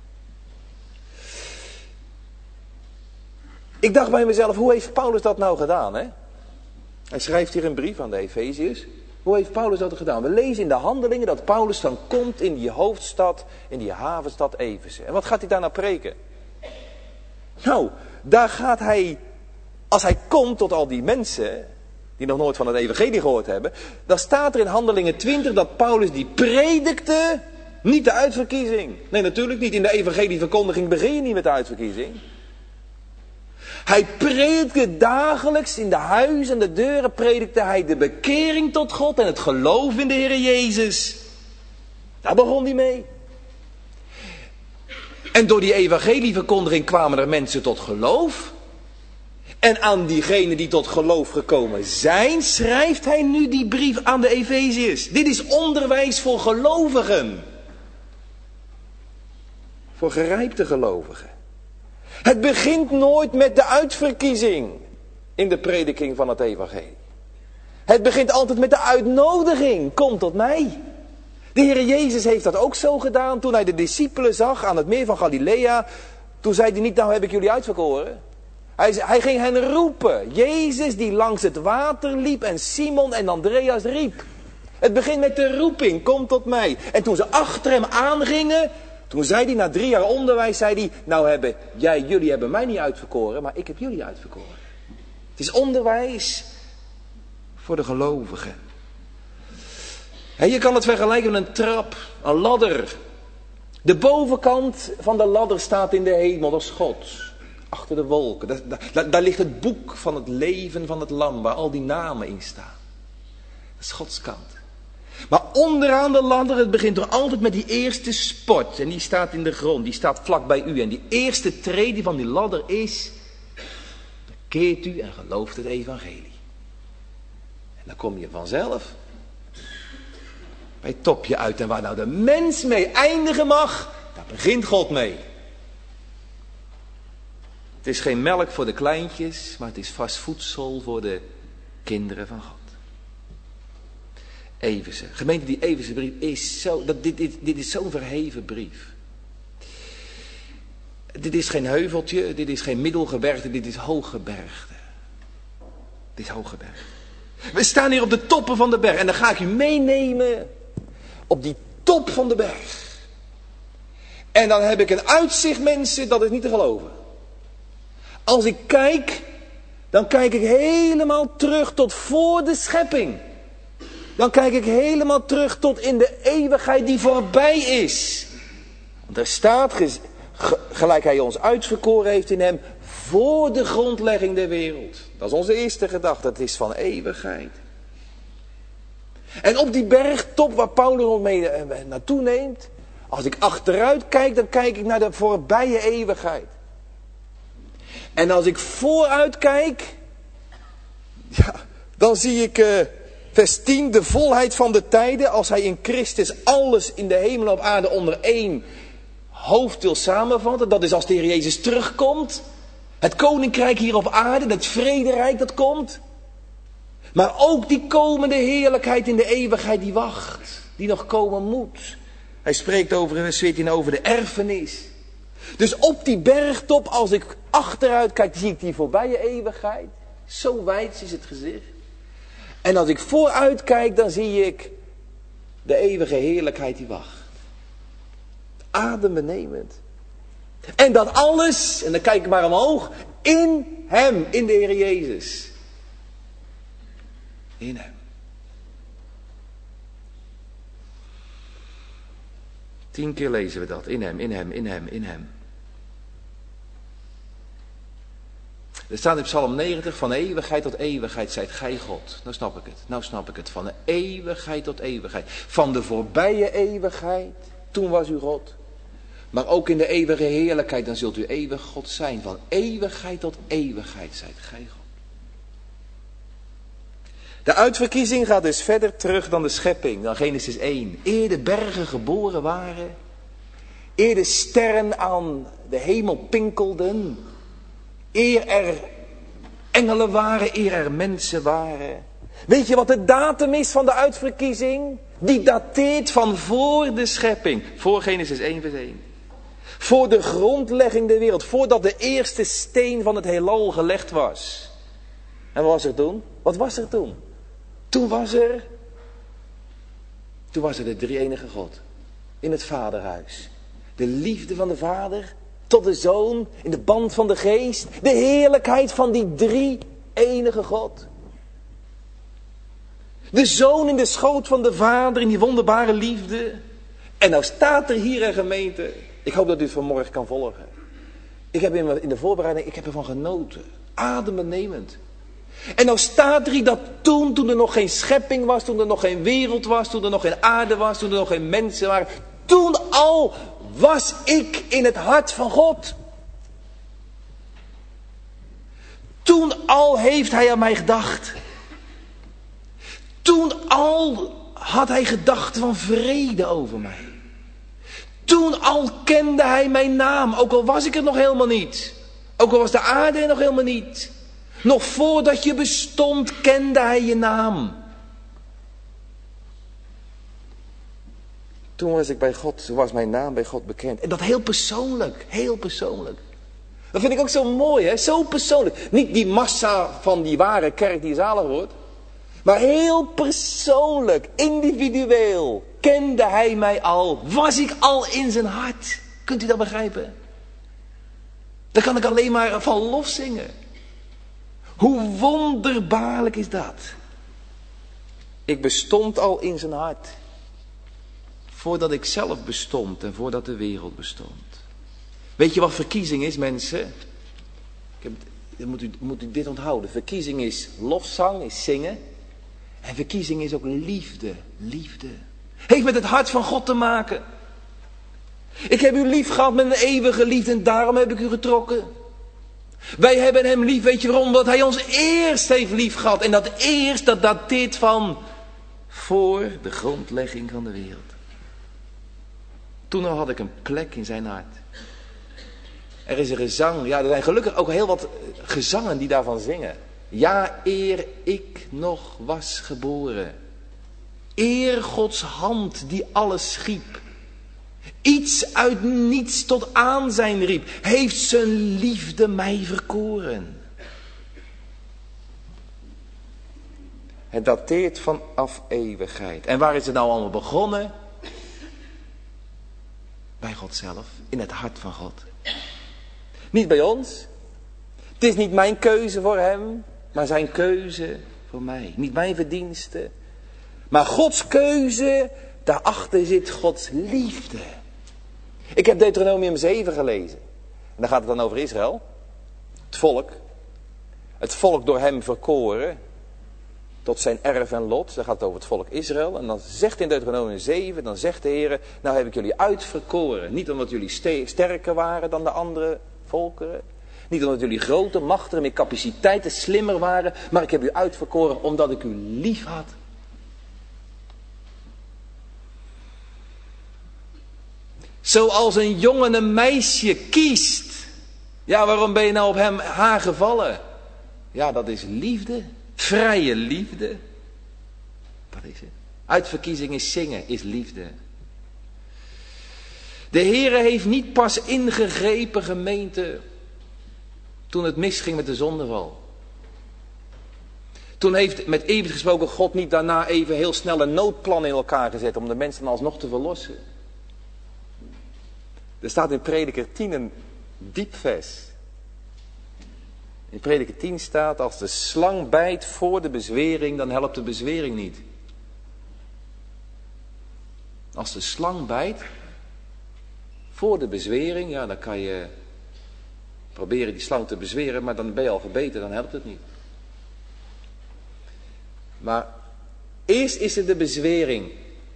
Ik dacht bij mezelf, hoe heeft Paulus dat nou gedaan? Hè? Hij schrijft hier een brief aan de Efeziërs. Hoe heeft Paulus dat gedaan? We lezen in de Handelingen dat Paulus dan komt in die hoofdstad, in die havenstad Efeze. En wat gaat hij daar nou preken? Nou, daar gaat hij, als hij komt tot al die mensen die nog nooit van het evangelie gehoord hebben, dan staat er in Handelingen 20 dat Paulus die predikte, niet de uitverkiezing. Nee, natuurlijk niet. In de evangelieverkondiging begin je niet met de uitverkiezing. Hij predikte dagelijks in de huizen en de deuren, predikte hij de bekering tot God en het geloof in de Heer Jezus. Daar begon hij mee. En door die evangelieverkondiging kwamen er mensen tot geloof. En aan diegenen die tot geloof gekomen zijn, schrijft hij nu die brief aan de Efeziërs. Dit is onderwijs voor gelovigen. Voor gerijpte gelovigen. Het begint nooit met de uitverkiezing in de prediking van het evangelie. Het begint altijd met de uitnodiging. Kom tot mij. De Heer Jezus heeft dat ook zo gedaan toen hij de discipelen zag aan het meer van Galilea. Toen zei hij niet, nou heb ik jullie uitverkoren. Hij ging hen roepen. Jezus die langs het water liep en Simon en Andreas riep. Het begint met de roeping, kom tot mij. En toen ze achter hem aangingen, toen zei hij na 3 jaar onderwijs, zei hij, nou jullie hebben mij niet uitverkoren, maar ik heb jullie uitverkoren. Het is onderwijs voor de gelovigen. Je kan het vergelijken met een trap, een ladder. De bovenkant van de ladder staat in de hemel, dat is God. Achter de wolken, daar ligt het boek van het leven van het lam, waar al die namen in staan. Dat is Gods kant. Maar onderaan de ladder, het begint toch altijd met die eerste sport. En die staat in de grond, die staat vlak bij u. En die eerste trede van die ladder is, dan keert u en gelooft het evangelie. En dan kom je vanzelf bij het topje uit. En waar nou de mens mee eindigen mag, daar begint God mee. Het is geen melk voor de kleintjes, maar het is vast voedsel voor de kinderen van God. Efeze. Gemeente, die Efeze brief is zo, dit is zo'n verheven brief. Dit is geen heuveltje, dit is geen middelgebergte, dit is hooggebergte. Dit is hooggebergte. We staan hier op de toppen van de berg en dan ga ik u meenemen op die top van de berg. En dan heb ik een uitzicht, mensen, dat is niet te geloven. Als ik kijk, dan kijk ik helemaal terug tot voor de schepping. Dan kijk ik helemaal terug tot in de eeuwigheid die voorbij is. Want er staat, gelijk hij ons uitverkoren heeft in hem, voor de grondlegging der wereld. Dat is onze eerste gedachte, het is van eeuwigheid. En op die bergtop waar Paulus ons mee naartoe neemt, als ik achteruit kijk, dan kijk ik naar de voorbije eeuwigheid. En als ik vooruit kijk, dan zie ik vers 10, de volheid van de tijden, als hij in Christus alles in de hemel en op aarde onder één hoofd wil samenvatten. Dat is als de Heer Jezus terugkomt. Het koninkrijk hier op aarde, het vrederijk dat komt. Maar ook die komende heerlijkheid in de eeuwigheid die wacht, die nog komen moet. Hij spreekt over in vers 14 over de erfenis. Dus op die bergtop, als ik achteruit kijk, zie ik die voorbije eeuwigheid. Zo wijd is het gezicht. En als ik vooruit kijk, dan zie ik de eeuwige heerlijkheid die wacht. Adembenemend. En dat alles, en dan kijk ik maar omhoog, in Hem, in de Heer Jezus. In hem. 10 keer lezen we dat. In hem, in hem, in hem, in hem. Er staat in Psalm 90, van eeuwigheid tot eeuwigheid zijt gij God. Nou snap ik het. Nou snap ik het. Van de eeuwigheid tot eeuwigheid. Van de voorbije eeuwigheid. Toen was u God. Maar ook in de eeuwige heerlijkheid. Dan zult u eeuwig God zijn. Van eeuwigheid tot eeuwigheid zijt gij God. De uitverkiezing gaat dus verder terug dan de schepping. Dan Genesis 1. Eer de bergen geboren waren. Eer de sterren aan de hemel pinkelden. Eer er engelen waren, eer er mensen waren. Weet je wat de datum is van de uitverkiezing? Die dateert van voor de schepping. Voor Genesis 1 vers 1. Voor de grondlegging der wereld. Voordat de eerste steen van het heelal gelegd was. En wat was er toen? Wat was er toen? Toen was er de drie-enige God. In het Vaderhuis. De liefde van de Vader tot de Zoon, in de band van de Geest. De heerlijkheid van die drie-enige God. De Zoon in de schoot van de Vader, in die wonderbare liefde. En nou staat er hier een gemeente. Ik hoop dat u het vanmorgen kan volgen. Ik heb in de voorbereiding, ik heb ervan genoten. Adembenemend. En nou staat er hier dat toen er nog geen schepping was, toen er nog geen wereld was, toen er nog geen aarde was, toen er nog geen mensen waren. Toen al was ik in het hart van God. Toen al heeft hij aan mij gedacht. Toen al had hij gedachten van vrede over mij. Toen al kende hij mijn naam, ook al was ik het nog helemaal niet. Ook al was de aarde er nog helemaal niet. Nog voordat je bestond, kende hij je naam. Toen was ik bij God, toen was mijn naam bij God bekend. En dat heel persoonlijk, heel persoonlijk. Dat vind ik ook zo mooi, hè? Zo persoonlijk. Niet die massa van die ware kerk die zalig wordt. Maar heel persoonlijk, individueel, kende hij mij al. Was ik al in zijn hart. Kunt u dat begrijpen? Daar kan ik alleen maar van lof zingen. Hoe wonderbaarlijk is dat? Ik bestond al in zijn hart. Voordat ik zelf bestond en voordat de wereld bestond. Weet je wat verkiezing is, mensen? Moet u dit onthouden. Verkiezing is lofzang, is zingen. En verkiezing is ook liefde. Liefde. Heeft met het hart van God te maken. Ik heb u lief gehad met een eeuwige liefde en daarom heb ik u getrokken. Wij hebben hem lief, weet je waarom? Omdat hij ons eerst heeft lief gehad. En dat eerst, dat dateert van voor de grondlegging van de wereld. Toen al had ik een plek in zijn hart. Er is een gezang. Ja, er zijn gelukkig ook heel wat gezangen die daarvan zingen. Ja, eer ik nog was geboren. Eer Gods hand die alles schiep. Iets uit niets tot aanzijn riep. Heeft zijn liefde mij verkoren. Het dateert vanaf eeuwigheid. En waar is het nou allemaal begonnen? Bij God zelf. In het hart van God. Niet bij ons. Het is niet mijn keuze voor hem. Maar zijn keuze voor mij. Niet mijn verdienste. Maar Gods keuze. Daarachter zit Gods liefde. Ik heb Deuteronomium 7 gelezen. En daar gaat het dan over Israël. Het volk. Het volk door hem verkoren. Tot zijn erf en lot. Dan gaat het over het volk Israël. En dan zegt in Deuteronomium 7. Dan zegt de Heer. Nou heb ik jullie uitverkoren. Niet omdat jullie sterker waren dan de andere volkeren. Niet omdat jullie groter, machtiger, meer capaciteiten, slimmer waren. Maar ik heb u uitverkoren omdat ik u lief had. Zoals een jongen een meisje kiest. Ja, waarom ben je nou op haar gevallen? Ja, dat is liefde. Vrije liefde. Dat is het. Uitverkiezing is zingen, is liefde. De Heere heeft niet pas ingegrepen, gemeente, toen het misging met de zondeval. Toen heeft met eeuwig gesproken God niet daarna even heel snel een noodplan in elkaar gezet om de mensen alsnog te verlossen. Er staat in Prediker 10 een diep vers. In Prediker 10 staat, als de slang bijt voor de bezwering, dan helpt de bezwering niet. Als de slang bijt voor de bezwering, ja, dan kan je proberen die slang te bezweren, maar dan ben je al gebeten, dan helpt het niet. Maar eerst is er de bezwering.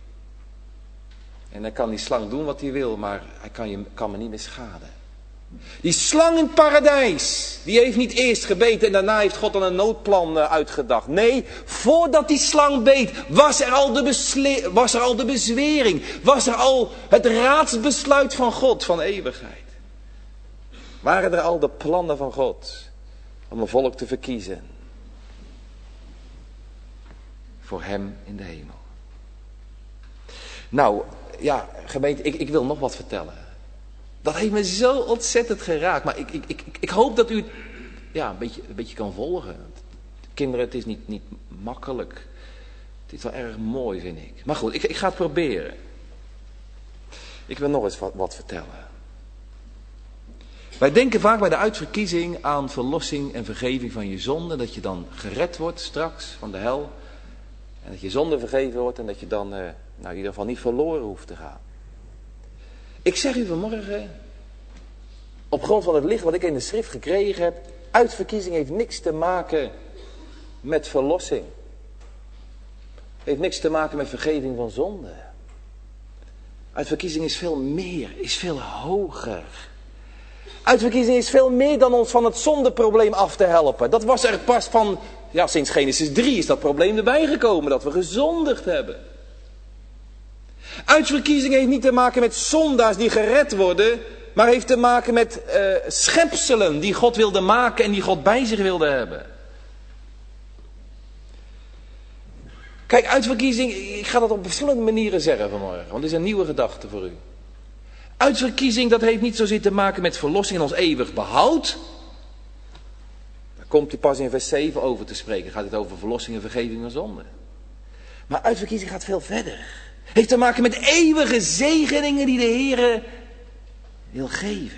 En dan kan die slang doen wat hij wil, maar hij kan me niet meer schaden. Die slang in het paradijs, die heeft niet eerst gebeten en daarna heeft God dan een noodplan uitgedacht. Nee, voordat die slang beet, was er al de bezwering. Was er al het raadsbesluit van God van eeuwigheid. Waren er al de plannen van God om een volk te verkiezen. Voor hem in de hemel. Nou, ja, gemeente, ik wil nog wat vertellen. Dat heeft me zo ontzettend geraakt. Maar ik hoop dat u het een beetje kan volgen. Kinderen, het is niet makkelijk. Het is wel erg mooi, vind ik. Maar goed, ik ga het proberen. Ik wil nog eens wat vertellen. Wij denken vaak bij de uitverkiezing aan verlossing en vergeving van je zonde. Dat je dan gered wordt straks van de hel. En dat je zonde vergeven wordt en dat je dan in ieder geval niet verloren hoeft te gaan. Ik zeg u vanmorgen, op grond van het licht wat ik in de schrift gekregen heb, uitverkiezing heeft niks te maken met verlossing. Heeft niks te maken met vergeving van zonde. Uitverkiezing is veel meer, is veel hoger. Uitverkiezing is veel meer dan ons van het zondeprobleem af te helpen. Dat was er pas van, sinds Genesis 3 is dat probleem erbij gekomen, dat we gezondigd hebben. Uitverkiezing heeft niet te maken met zondaars die gered worden, maar heeft te maken met schepselen die God wilde maken en die God bij zich wilde hebben. Kijk, uitverkiezing, ik ga dat op verschillende manieren zeggen vanmorgen, want het is een nieuwe gedachte voor u. Uitverkiezing, dat heeft niet zozeer te maken met verlossing en ons eeuwig behoud. Daar komt hij pas in vers 7 over te spreken, gaat het over verlossing en vergeving van zonde. Maar uitverkiezing gaat veel verder. Heeft te maken met eeuwige zegeningen die de Heer wil geven.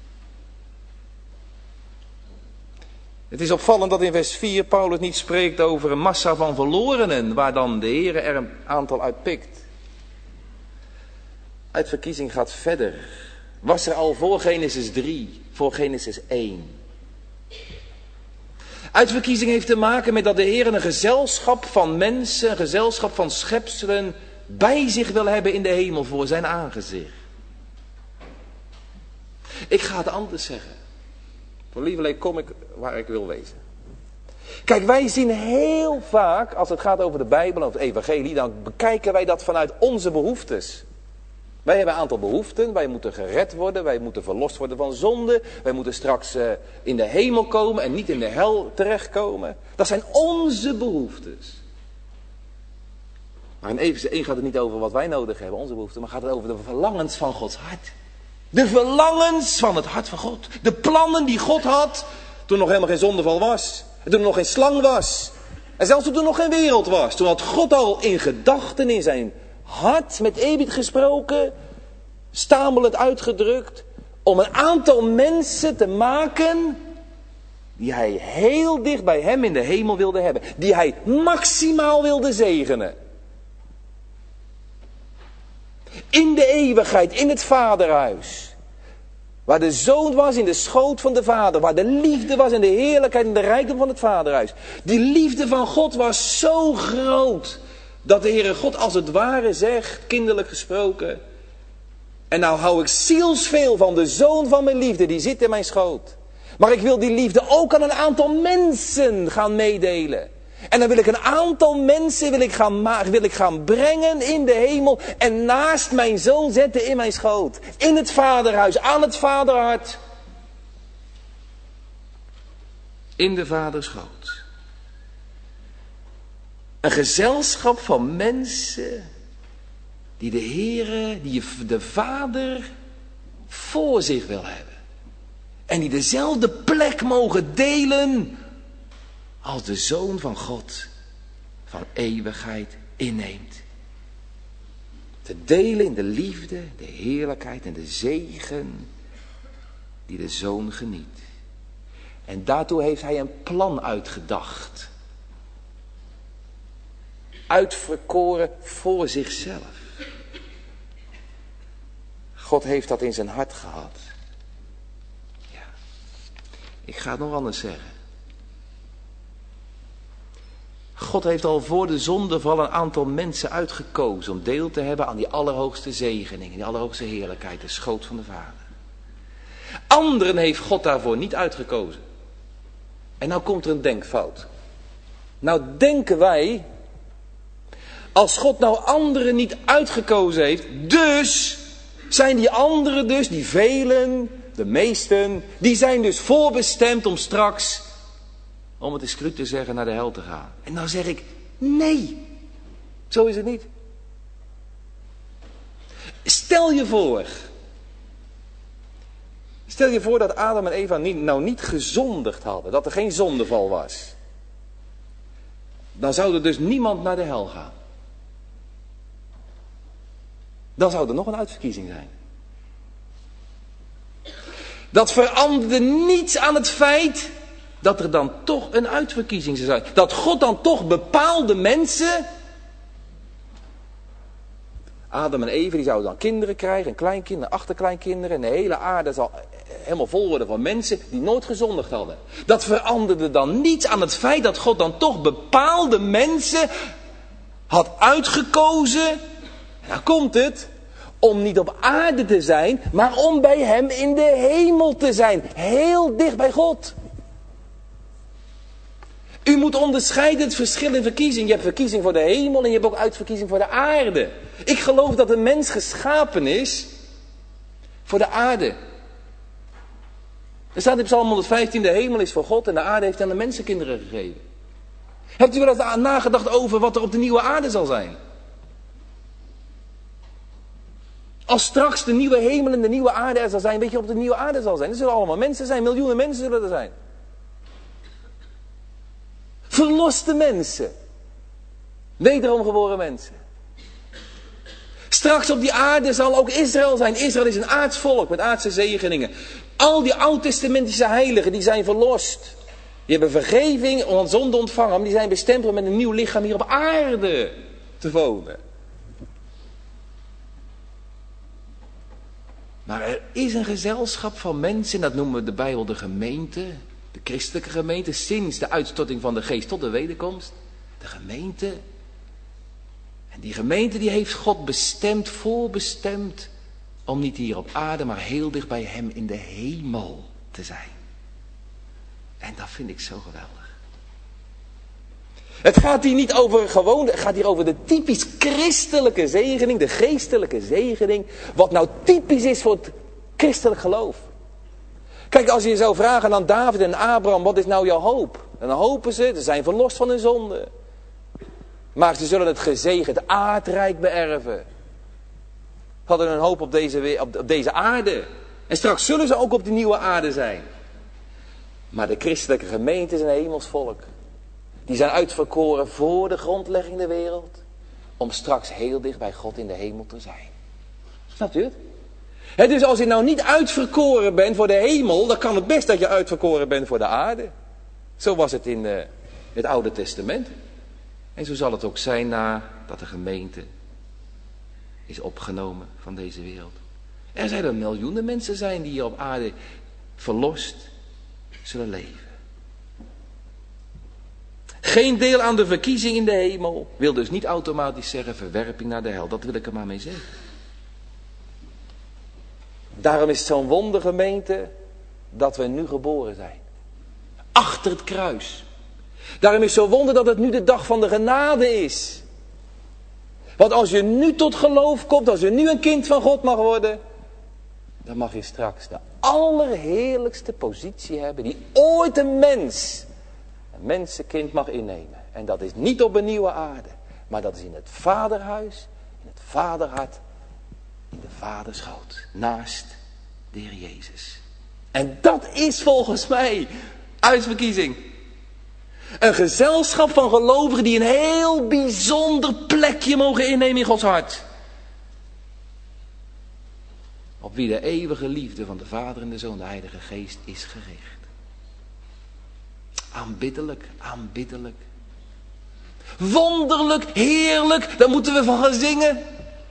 Het is opvallend dat in vers 4 Paulus niet spreekt over een massa van verlorenen, waar dan de Heer er een aantal uitpikt. Uitverkiezing gaat verder. Was er al voor Genesis 3, voor Genesis 1. Uitverkiezing heeft te maken met dat de Heer een gezelschap van mensen, een gezelschap van schepselen bij zich wil hebben in de hemel voor zijn aangezicht. Ik ga het anders zeggen. Voor lieverlee kom ik waar ik wil wezen. Kijk, wij zien heel vaak, als het gaat over de Bijbel en over het evangelie, dan bekijken wij dat vanuit onze behoeftes. Wij hebben een aantal behoeften, wij moeten gered worden, wij moeten verlost worden van zonde, wij moeten straks in de hemel komen en niet in de hel terechtkomen. Dat zijn onze behoeftes. Maar in Efeze 1 gaat het niet over wat wij nodig hebben, onze behoeften, maar gaat het over de verlangens van Gods hart. De verlangens van het hart van God. De plannen die God had toen nog helemaal geen zondeval was. En toen er nog geen slang was. En zelfs toen er nog geen wereld was. Toen had God al in gedachten in zijn hart met Ebed gesproken, stamelend uitgedrukt, om een aantal mensen te maken die hij heel dicht bij hem in de hemel wilde hebben. Die hij maximaal wilde zegenen. In de eeuwigheid, in het vaderhuis. Waar de zoon was in de schoot van de vader. Waar de liefde was in de heerlijkheid en de rijkdom van het vaderhuis. Die liefde van God was zo groot. Dat de Heere God als het ware zegt, kinderlijk gesproken. En nou hou ik zielsveel van de zoon van mijn liefde, die zit in mijn schoot. Maar ik wil die liefde ook aan een aantal mensen gaan meedelen. En dan wil ik een aantal mensen wil ik gaan brengen in de hemel. En naast mijn zoon zetten in mijn schoot. In het vaderhuis, aan het vaderhart. In de vaderschoot. Een gezelschap van mensen die de Heere, die de Vader voor zich wil hebben. En die dezelfde plek mogen delen als de Zoon van God van eeuwigheid inneemt. Te delen in de liefde, de heerlijkheid en de zegen die de Zoon geniet. En daartoe heeft hij een plan uitgedacht. Uitverkoren voor zichzelf. God heeft dat in zijn hart gehad. Ja. Ik ga het nog anders zeggen. God heeft al voor de zondeval een aantal mensen uitgekozen om deel te hebben aan die allerhoogste zegening, die allerhoogste heerlijkheid, de schoot van de Vader. Anderen heeft God daarvoor niet uitgekozen. En nou komt er een denkfout. Nou denken wij, als God nou anderen niet uitgekozen heeft, dus zijn die anderen dus, die velen, de meesten, die zijn dus voorbestemd om straks, om het eens cru te zeggen, naar de hel te gaan. En nou zeg ik, nee, zo is het niet. Stel je voor dat Adam en Eva niet gezondigd hadden, dat er geen zondeval was. Dan zou er dus niemand naar de hel gaan. Dan zou er nog een uitverkiezing zijn. Dat veranderde niets aan het feit dat er dan toch een uitverkiezing zou zijn. Dat God dan toch bepaalde mensen, Adam en Eva, die zouden dan kinderen krijgen, en kleinkinderen, achterkleinkinderen, en de hele aarde zal helemaal vol worden van mensen die nooit gezondigd hadden. Dat veranderde dan niets aan het feit dat God dan toch bepaalde mensen had uitgekozen. Daar komt het. Om niet op aarde te zijn, maar om bij hem in de hemel te zijn. Heel dicht bij God. U moet onderscheiden het verschil in verkiezing. Je hebt verkiezing voor de hemel en je hebt ook uitverkiezing voor de aarde. Ik geloof dat een mens geschapen is voor de aarde. Er staat in Psalm 115, de hemel is voor God en de aarde heeft hij aan de mensenkinderen gegeven. Hebt u wel eens nagedacht over wat er op de nieuwe aarde zal zijn? Als straks de nieuwe hemel en de nieuwe aarde er zal zijn, weet je wat op de nieuwe aarde zal zijn? Er zullen allemaal mensen zijn, miljoenen mensen zullen er zijn. Verloste mensen. Wederom geboren mensen. Straks op die aarde zal ook Israël zijn. Israël is een aards volk met aardse zegeningen. Al die oud-testamentische heiligen die zijn verlost. Die hebben vergeving en zonde ontvangen. Maar die zijn bestemd om met een nieuw lichaam hier op aarde te wonen. Maar er is een gezelschap van mensen, dat noemen we de Bijbel de gemeente, de christelijke gemeente, sinds de uitstorting van de geest tot de wederkomst. De gemeente. En die gemeente die heeft God bestemd, voorbestemd, om niet hier op aarde, maar heel dicht bij hem in de hemel te zijn. En dat vind ik zo geweldig. Het gaat hier niet over het gaat hier over de typisch christelijke zegening, de geestelijke zegening, wat nou typisch is voor het christelijk geloof. Kijk, als je zou vragen aan David en Abraham, wat is nou jouw hoop? En dan hopen ze zijn verlost van hun zonde. Maar ze zullen het gezegend aardrijk beërven. Ze hadden hun hoop op deze aarde. En straks zullen ze ook op die nieuwe aarde zijn. Maar de christelijke gemeente is een hemels volk. Die zijn uitverkoren voor de grondlegging der wereld. Om straks heel dicht bij God in de hemel te zijn. Snapt u het? Dus als je nou niet uitverkoren bent voor de hemel, dan kan het best dat je uitverkoren bent voor de aarde. Zo was het in het Oude Testament. En zo zal het ook zijn nadat de gemeente is opgenomen van deze wereld. Er zijn er miljoenen mensen zijn die hier op aarde verlost zullen leven. Geen deel aan de verkiezing in de hemel wil dus niet automatisch zeggen verwerping naar de hel. Dat wil ik er maar mee zeggen. Daarom is het zo'n wondergemeente dat we nu geboren zijn. Achter het kruis. Daarom is het zo wonder dat het nu de dag van de genade is. Want als je nu tot geloof komt, als je nu een kind van God mag worden, dan mag je straks de allerheerlijkste positie hebben die ooit een mensenkind mag innemen. En dat is niet op een nieuwe aarde, maar dat is in het vaderhuis, in het vaderhart, in de vaderschoot, naast de Heer Jezus. En dat is volgens mij uitverkiezing. Een gezelschap van gelovigen die een heel bijzonder plekje mogen innemen in Gods hart. Op wie de eeuwige liefde van de Vader en de Zoon, de Heilige Geest is gericht. aanbiddelijk, aanbiddelijk. Wonderlijk, heerlijk, daar moeten we van gaan zingen.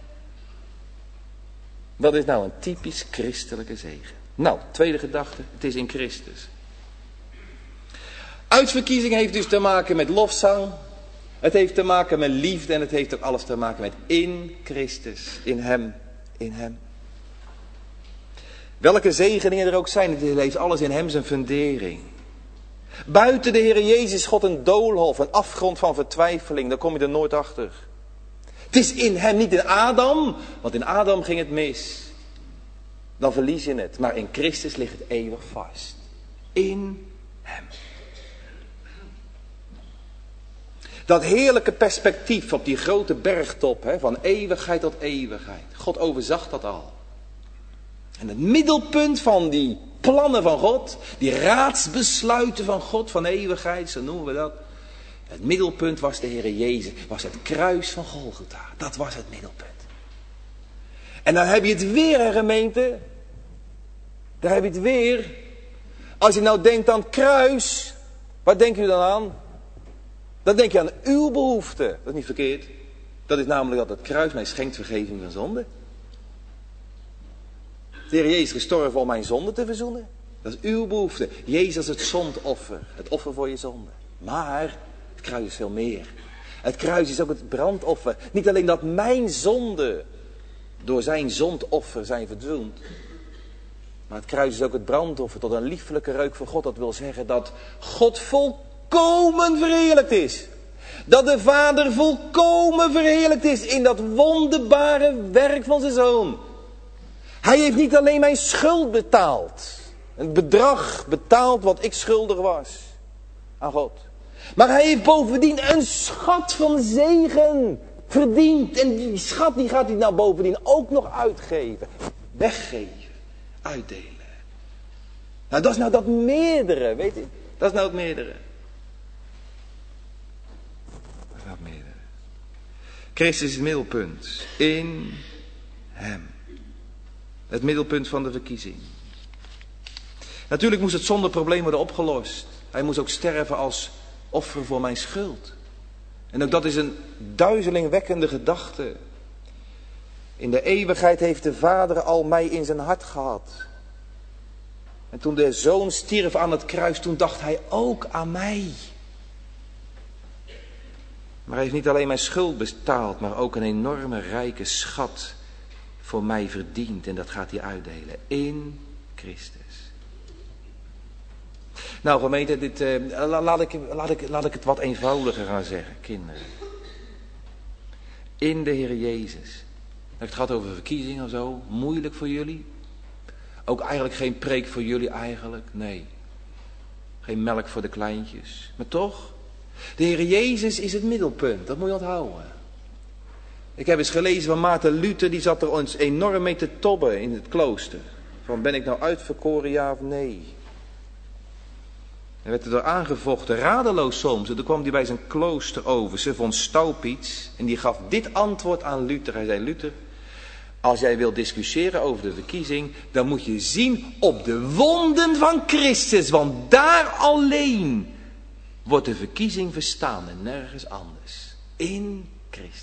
Dat is nou een typisch christelijke zegen. Nou, tweede gedachte, het is in Christus. Uitverkiezing heeft dus te maken met lofzang. Het heeft te maken met liefde en het heeft ook alles te maken met in Christus, in Hem, in Hem. Welke zegeningen er ook zijn, het heeft alles in Hem zijn fundering. Buiten de Heer Jezus is God een doolhof, een afgrond van vertwijfeling, daar kom je er nooit achter. Het is in Hem, niet in Adam, want in Adam ging het mis. Dan verlies je het, maar in Christus ligt het eeuwig vast. In Hem. Dat heerlijke perspectief op die grote bergtop, van eeuwigheid tot eeuwigheid. God overzag dat al. En het middelpunt van die plannen van God, die raadsbesluiten van God van eeuwigheid, zo noemen we dat. Het middelpunt was de Heer Jezus, was het kruis van Golgotha. Dat was het middelpunt. En dan heb je het weer, hè, gemeente. Daar heb je het weer. Als je nou denkt aan het kruis, wat denk je dan aan? Dan denk je aan uw behoefte. Dat is niet verkeerd. Dat is namelijk dat het kruis mij schenkt vergeving van zonde. De Heer Jezus is gestorven om mijn zonde te verzoenen. Dat is uw behoefte. Jezus is het zondoffer. Het offer voor je zonde. Maar het kruis is veel meer. Het kruis is ook het brandoffer. Niet alleen dat mijn zonde door zijn zondoffer zijn verzoend. Maar het kruis is ook het brandoffer tot een liefelijke reuk voor God. Dat wil zeggen dat God volkomen verheerlijkt is. Dat de Vader volkomen verheerlijkt is in dat wonderbare werk van zijn Zoon. Hij heeft niet alleen mijn schuld betaald. Een bedrag betaald wat ik schuldig was aan God. Maar hij heeft bovendien een schat van zegen verdiend. En die schat die gaat hij nou bovendien ook nog uitgeven. Weggeven. Uitdelen. Nou, dat is nou dat meerdere, weet je. Dat is nou het meerdere. Dat is nou het meerdere. Christus is het middelpunt. In Hem. Het middelpunt van de verkiezing. Natuurlijk moest het zondeprobleem worden opgelost. Hij moest ook sterven als offer voor mijn schuld. En ook dat is een duizelingwekkende gedachte. In de eeuwigheid heeft de Vader al mij in zijn hart gehad. En toen de Zoon stierf aan het kruis, toen dacht hij ook aan mij. Maar hij heeft niet alleen mijn schuld betaald, maar ook een enorme rijke schat voor mij verdiend. En dat gaat hij uitdelen in Christus. Nou gemeente, laat ik het wat eenvoudiger gaan zeggen, kinderen. In de Heer Jezus. Het gaat over verkiezingen of zo. Moeilijk voor jullie. Ook eigenlijk geen preek voor jullie eigenlijk. Nee. Geen melk voor de kleintjes. Maar toch. De Heer Jezus is het middelpunt. Dat moet je onthouden. Ik heb eens gelezen van Maarten Luther. Die zat er ons enorm mee te tobben in het klooster. Van ben ik nou uitverkoren ja of nee. En werd er door aangevochten. Radeloos soms. En toen kwam hij bij zijn klooster over. Ze vond Staupitz. En die gaf dit antwoord aan Luther. Hij zei Luther. Als jij wilt discussiëren over de verkiezing, dan moet je zien op de wonden van Christus. Want daar alleen wordt de verkiezing verstaan en nergens anders. In Christus.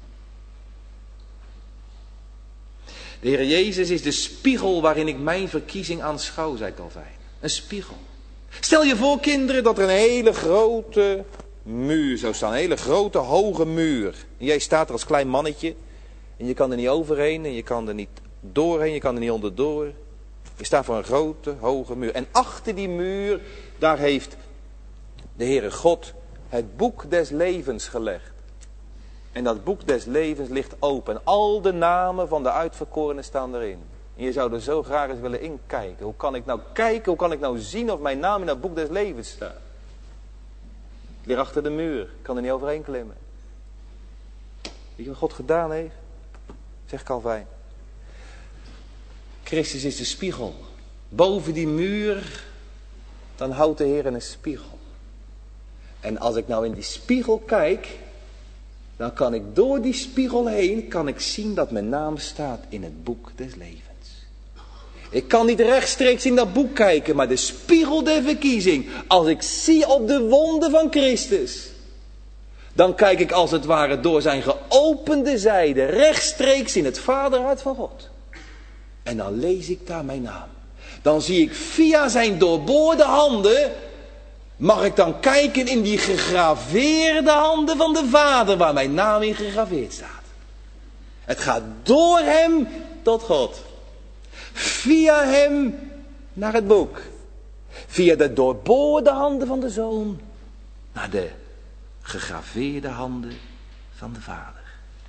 De Heer Jezus is de spiegel waarin ik mijn verkiezing aanschouw, zei Calvijn. Een spiegel. Stel je voor, kinderen, dat er een hele grote muur zou staan. Een hele grote, hoge muur. En jij staat er als klein mannetje. En je kan er niet overheen en je kan er niet doorheen, je kan er niet onderdoor. Je staat voor een grote, hoge muur. En achter die muur, daar heeft de Heere God het boek des levens gelegd. En dat boek des levens ligt open. En al de namen van de uitverkorenen staan erin. En je zou er zo graag eens willen inkijken. Hoe kan ik nou kijken, hoe kan ik nou zien of mijn naam in dat boek des levens staat? Ik lig achter de muur, ik kan er niet overheen klimmen. Weet je wat God gedaan heeft? Zegt Calvijn. Christus is de spiegel. Boven die muur, dan houdt de Heer een spiegel. En als ik nou in die spiegel kijk, dan kan ik door die spiegel heen, kan ik zien dat mijn naam staat in het boek des levens. Ik kan niet rechtstreeks in dat boek kijken, maar de spiegel der verkiezing. Als ik zie op de wonden van Christus, dan kijk ik als het ware door zijn geopende zijde rechtstreeks in het vaderhart van God. En dan lees ik daar mijn naam. Dan zie ik via zijn doorboorde handen, mag ik dan kijken in die gegraveerde handen van de Vader, waar mijn naam in gegraveerd staat. Het gaat door hem tot God. Via hem naar het boek. Via de doorboorde handen van de Zoon naar de gegraveerde handen van de Vader.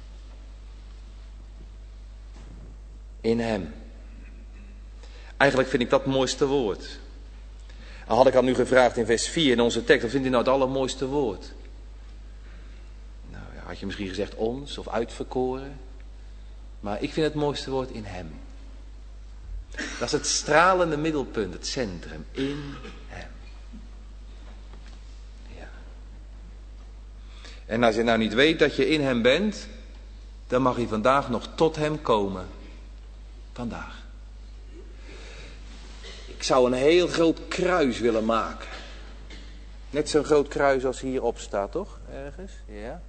In hem. Eigenlijk vind ik dat het mooiste woord. Al had ik aan u gevraagd in vers 4 in onze tekst, wat vindt u nou het allermooiste woord? Nou ja, had je misschien gezegd ons of uitverkoren. Maar ik vind het mooiste woord in hem. Dat is het stralende middelpunt, het centrum. In hem. Ja. En als je nou niet weet dat je in hem bent, dan mag je vandaag nog tot hem komen. Vandaag. Ik zou een heel groot kruis willen maken. Net zo'n groot kruis als hierop staat, toch? Ergens, ja.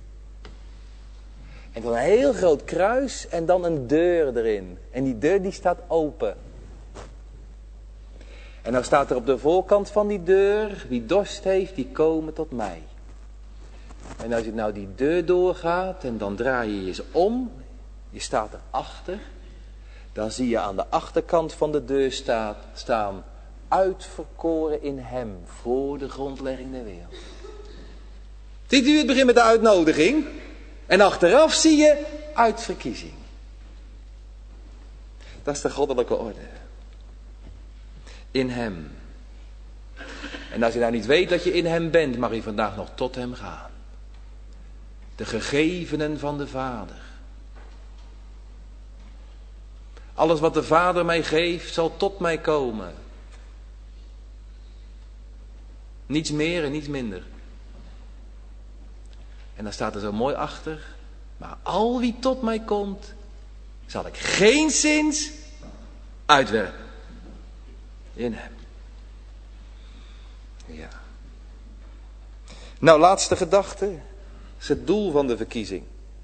En dan een heel groot kruis en dan een deur erin. En die deur die staat open. En dan staat er op de voorkant van die deur, wie dorst heeft, die komen tot mij. En als je nou die deur doorgaat en dan draai je je eens om, je staat erachter, dan zie je aan de achterkant van de deur staan, uitverkoren in hem, voor de grondlegging der wereld. Ziet u, het begint met de uitnodiging. En achteraf zie je uitverkiezing. Dat is de goddelijke orde. In hem. En als je nou niet weet dat je in hem bent, mag je vandaag nog tot hem gaan. De gegevenen van de Vader. Alles wat de Vader mij geeft, zal tot mij komen. Niets meer en niets minder. En dan staat er zo mooi achter. Maar al wie tot mij komt, zal ik geenszins uitwerpen. In hem. Ja. Nou, laatste gedachte. Dat is het doel van de verkiezing.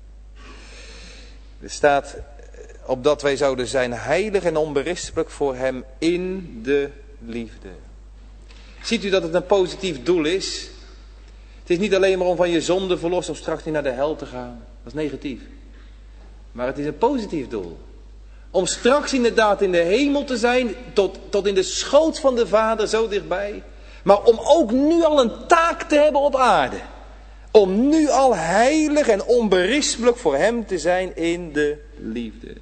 Er staat, opdat wij zouden zijn heilig en onberispelijk voor hem in de liefde. Ziet u dat het een positief doel is? Het is niet alleen maar om van je zonde verlost om straks niet naar de hel te gaan. Dat is negatief. Maar het is een positief doel. Om straks inderdaad in de hemel te zijn, tot in de schoot van de Vader, zo dichtbij. Maar om ook nu al een taak te hebben op aarde. Om nu al heilig en onberispelijk voor hem te zijn in de liefde.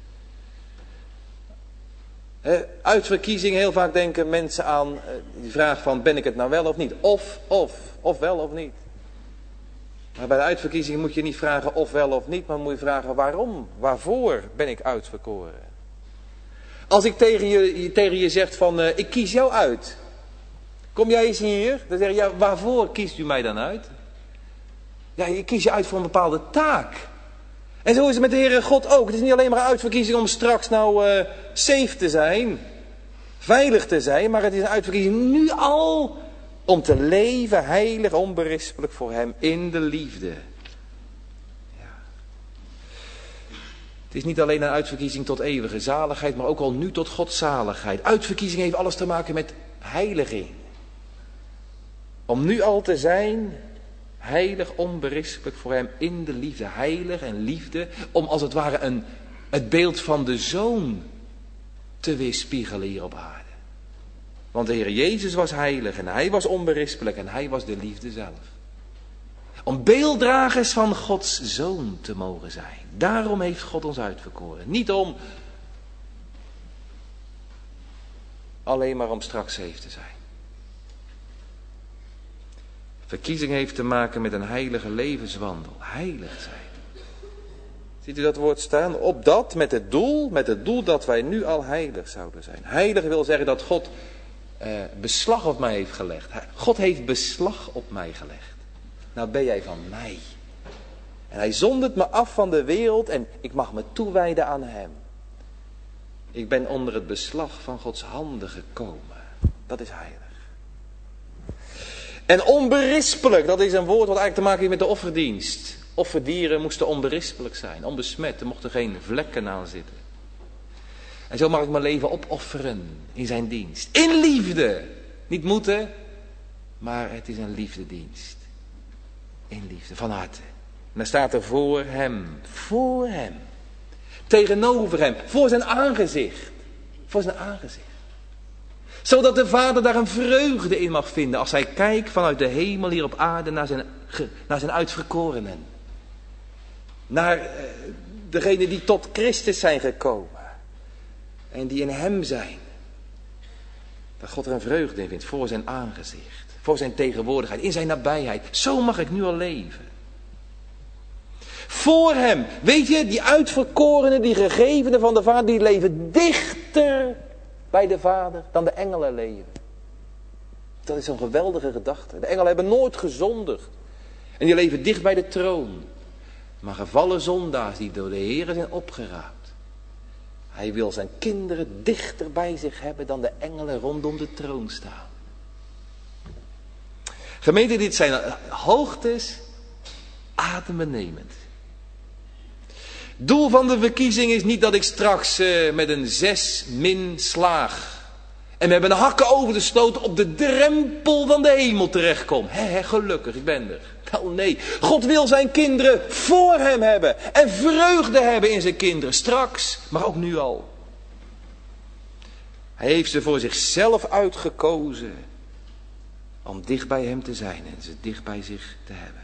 Uitverkiezing, heel vaak denken mensen aan die vraag van, ben ik het nou wel of niet? Of wel of niet. Maar bij de uitverkiezing moet je niet vragen of wel of niet, maar moet je vragen waarom? Waarvoor ben ik uitverkoren? Als ik tegen je zeg van, ik kies jou uit. Kom jij eens hier? Dan zeg je, ja, waarvoor kiest u mij dan uit? Ja, je kiest je uit voor een bepaalde taak. En zo is het met de Heere God ook. Het is niet alleen maar een uitverkiezing om straks nou safe te zijn. Veilig te zijn. Maar het is een uitverkiezing nu al om te leven heilig, onberispelijk voor hem in de liefde. Ja. Het is niet alleen een uitverkiezing tot eeuwige zaligheid, maar ook al nu tot Gods zaligheid. Uitverkiezing heeft alles te maken met heiliging. Om nu al te zijn heilig, onberispelijk voor hem in de liefde. Heilig en liefde. Om als het ware het beeld van de Zoon te weerspiegelen hier op aarde. Want de Heer Jezus was heilig en hij was onberispelijk en hij was de liefde zelf. Om beelddragers van Gods Zoon te mogen zijn. Daarom heeft God ons uitverkoren. Niet om alleen maar om straks safe te zijn. Verkiezing heeft te maken met een heilige levenswandel. Heilig zijn. Ziet u dat woord staan? Opdat, met het doel dat wij nu al heilig zouden zijn. Heilig wil zeggen dat God beslag op mij heeft gelegd. God heeft beslag op mij gelegd. Nou ben jij van mij. En hij zondert me af van de wereld en ik mag me toewijden aan hem. Ik ben onder het beslag van Gods handen gekomen. Dat is heilig. En onberispelijk, dat is een woord wat eigenlijk te maken heeft met de offerdienst. Offerdieren moesten onberispelijk zijn, onbesmet. Er mochten geen vlekken aan zitten. En zo mag ik mijn leven opofferen in zijn dienst. In liefde. Niet moeten, maar het is een liefdedienst. In liefde, van harte. En dan staat er voor hem. Voor hem. Tegenover hem. Voor zijn aangezicht. Voor zijn aangezicht. Zodat de Vader daar een vreugde in mag vinden. Als hij kijkt vanuit de hemel hier op aarde naar zijn uitverkorenen. Naar degenen die tot Christus zijn gekomen. En die in hem zijn. Dat God er een vreugde in vindt. Voor zijn aangezicht. Voor zijn tegenwoordigheid. In zijn nabijheid. Zo mag ik nu al leven. Voor hem. Weet je, die uitverkorenen, die gegevenen van de Vader, die leven dichter bij de Vader dan de engelen leven. Dat is zo'n geweldige gedachte. De engelen hebben nooit gezondigd. En die leven dicht bij de troon. Maar gevallen zondaars die door de Heer zijn opgeraapt. Hij wil zijn kinderen dichter bij zich hebben dan de engelen rondom de troon staan. Gemeente, dit zijn hoogtes adembenemend. Doel van de verkiezing is niet dat ik straks met een 6- slaag. En met mijn hakken over de sloot op de drempel van de hemel terechtkom. Gelukkig, ik ben er. Wel nee, God wil zijn kinderen voor hem hebben. En vreugde hebben in zijn kinderen. Straks, maar ook nu al. Hij heeft ze voor zichzelf uitgekozen. Om dicht bij hem te zijn en ze dicht bij zich te hebben.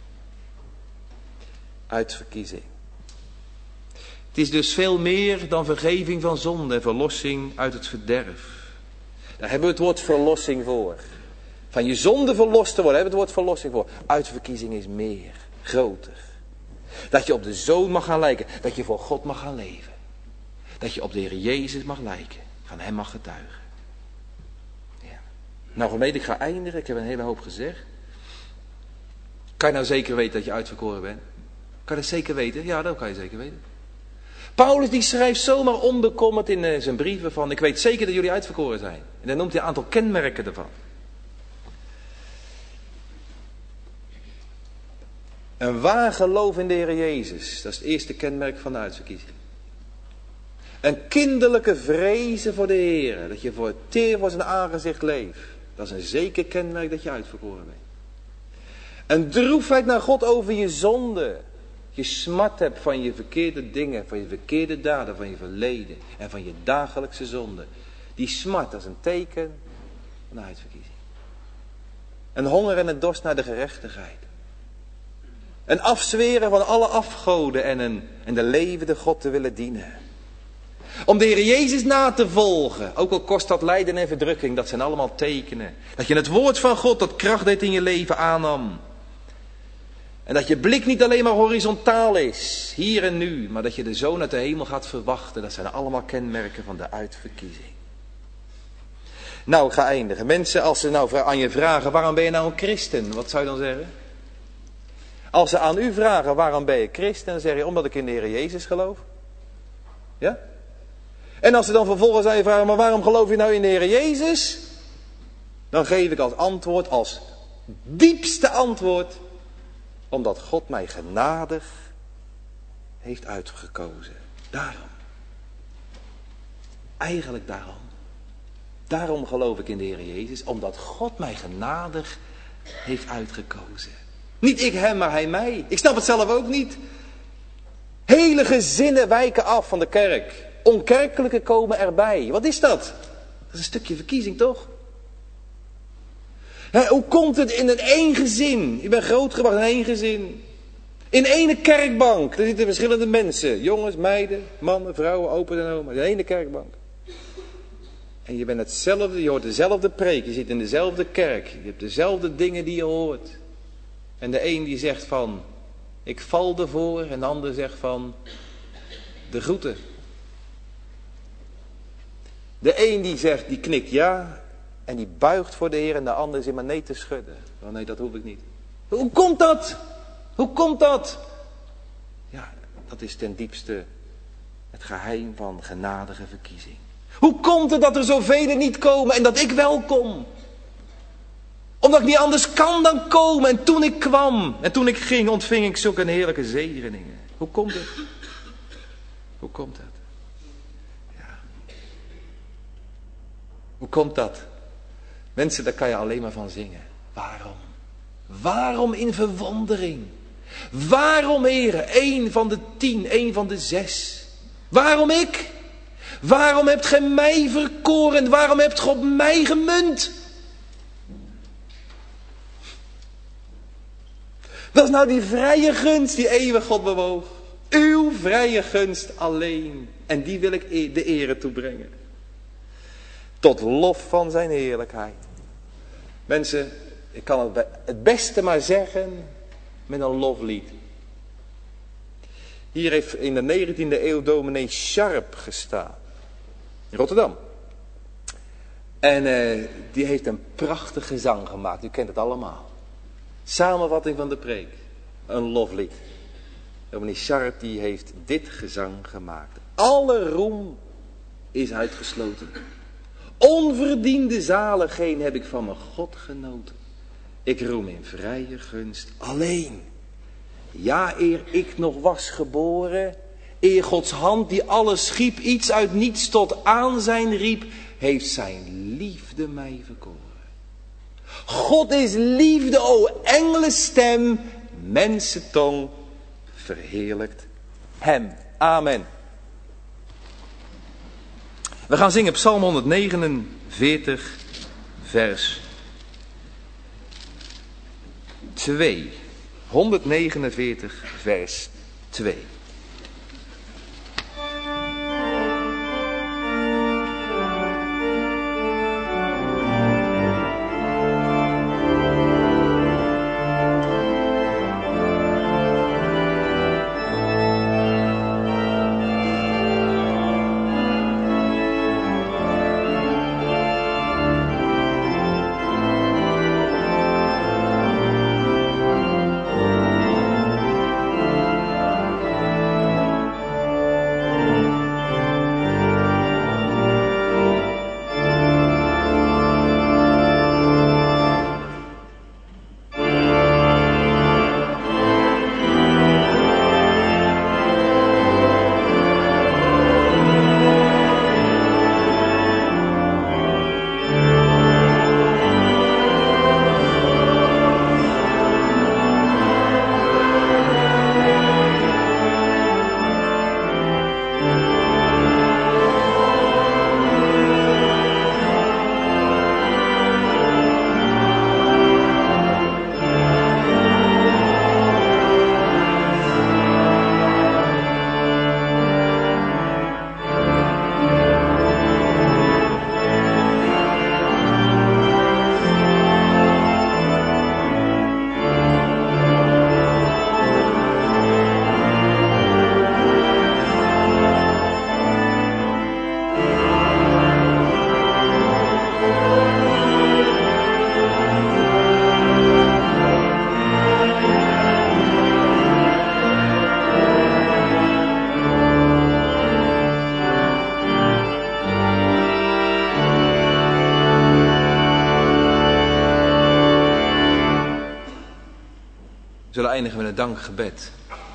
Uitverkiezing. Het is dus veel meer dan vergeving van zonde en verlossing uit het verderf. Daar hebben we het woord verlossing voor. Van je zonde verlost te worden, hebben we het woord verlossing voor. Uitverkiezing is meer, groter. Dat je op de Zoon mag gaan lijken, dat je voor God mag gaan leven. Dat je op de Heer Jezus mag lijken, van hem mag getuigen. Ja. Nou gemeente, ik ga eindigen, ik heb een hele hoop gezegd. Kan je nou zeker weten dat je uitverkoren bent? Kan je dat zeker weten? Ja, dat kan je zeker weten. Paulus die schrijft zomaar onbekommerd in zijn brieven van, ik weet zeker dat jullie uitverkoren zijn. En dan noemt hij een aantal kenmerken ervan. Een waar geloof in de Heer Jezus, dat is het eerste kenmerk van de uitverkiezing. Een kinderlijke vrezen voor de Heer, dat je voor het teer voor zijn aangezicht leeft. Dat is een zeker kenmerk dat je uitverkoren bent. Een droefheid naar God over je zonde. Je smart hebt van je verkeerde dingen, van je verkeerde daden, van je verleden en van je dagelijkse zonde. Die smart, dat is een teken van de uitverkiezing. Een honger en een dorst naar de gerechtigheid. Een afzweren van alle afgoden en de levende God te willen dienen. Om de Heer Jezus na te volgen, ook al kost dat lijden en verdrukking, dat zijn allemaal tekenen. Dat je het woord van God dat kracht deed in je leven aannam. En dat je blik niet alleen maar horizontaal is, hier en nu, maar dat je de Zoon uit de hemel gaat verwachten. Dat zijn allemaal kenmerken van de uitverkiezing. Nou, ik ga eindigen. Mensen, als ze nou aan je vragen, waarom ben je nou een christen? Wat zou je dan zeggen? Als ze aan u vragen, waarom ben je christen? Dan zeg je, omdat ik in de Heer Jezus geloof. Ja? En als ze dan vervolgens aan je vragen, maar waarom geloof je nou in de Heer Jezus? Dan geef ik als antwoord, als diepste antwoord, omdat God mij genadig heeft uitgekozen. Daarom. Eigenlijk daarom. Daarom geloof ik in de Heer Jezus. Omdat God mij genadig heeft uitgekozen. Niet ik hem, maar hij mij. Ik snap het zelf ook niet. Hele gezinnen wijken af van de kerk. Onkerkelijke komen erbij. Wat is dat? Dat is een stukje verkiezing, toch? Hoe komt het in een één gezin? Ik ben grootgebracht in één gezin. In ene kerkbank. Er zitten verschillende mensen. Jongens, meiden, mannen, vrouwen, opa's en oma's. In ene kerkbank. En je bent hetzelfde, je hoort dezelfde preek. Je zit in dezelfde kerk. Je hebt dezelfde dingen die je hoort. En de een die zegt van, ik val ervoor. En de ander zegt van, de groeten. De een die zegt, die knikt ja. En die buigt voor de Heer en de ander zit maar nee te schudden. Oh nee, dat hoef ik niet. Hoe komt dat? Hoe komt dat? Ja, dat is ten diepste Het geheim van genadige verkiezing. Hoe komt het dat er zoveel niet komen en dat ik wel kom? Omdat ik niet anders kan dan komen. En toen ik kwam en toen ik ging, ontving ik zulke heerlijke zegeningen. Hoe komt het? Hoe komt het? Ja. Hoe komt dat? Mensen, daar kan je alleen maar van zingen. Waarom? Waarom in verwondering? Waarom, Heere, 1 van de 10, 1 van de 6? Waarom ik? Waarom hebt gij mij verkoren? Waarom hebt gij op mij gemunt? Dat is nou die vrije gunst die eeuwig God bewoog. Uw vrije gunst alleen. En die wil ik de ere toebrengen. Tot lof van zijn heerlijkheid. Mensen, ik kan het beste maar zeggen met een loflied. Hier heeft in de 19e eeuw dominee Sharp gestaan. In Rotterdam. En die heeft een prachtig gezang gemaakt. U kent het allemaal. Samenvatting van de preek. Een loflied. Dominee Sharp die heeft dit gezang gemaakt. Alle roem is uitgesloten. Onverdiende zaligheid heb ik van mijn God genoten. Ik roem in vrije gunst alleen. Ja, eer ik nog was geboren, eer Gods hand die alles schiep, iets uit niets tot aanzijn riep, heeft zijn liefde mij verkoren. God is liefde, o engelenstem, mensentong, verheerlijkt hem. Amen. We gaan zingen Psalm 149, vers 2. 149, vers 2. We zullen eindigen met een dankgebed.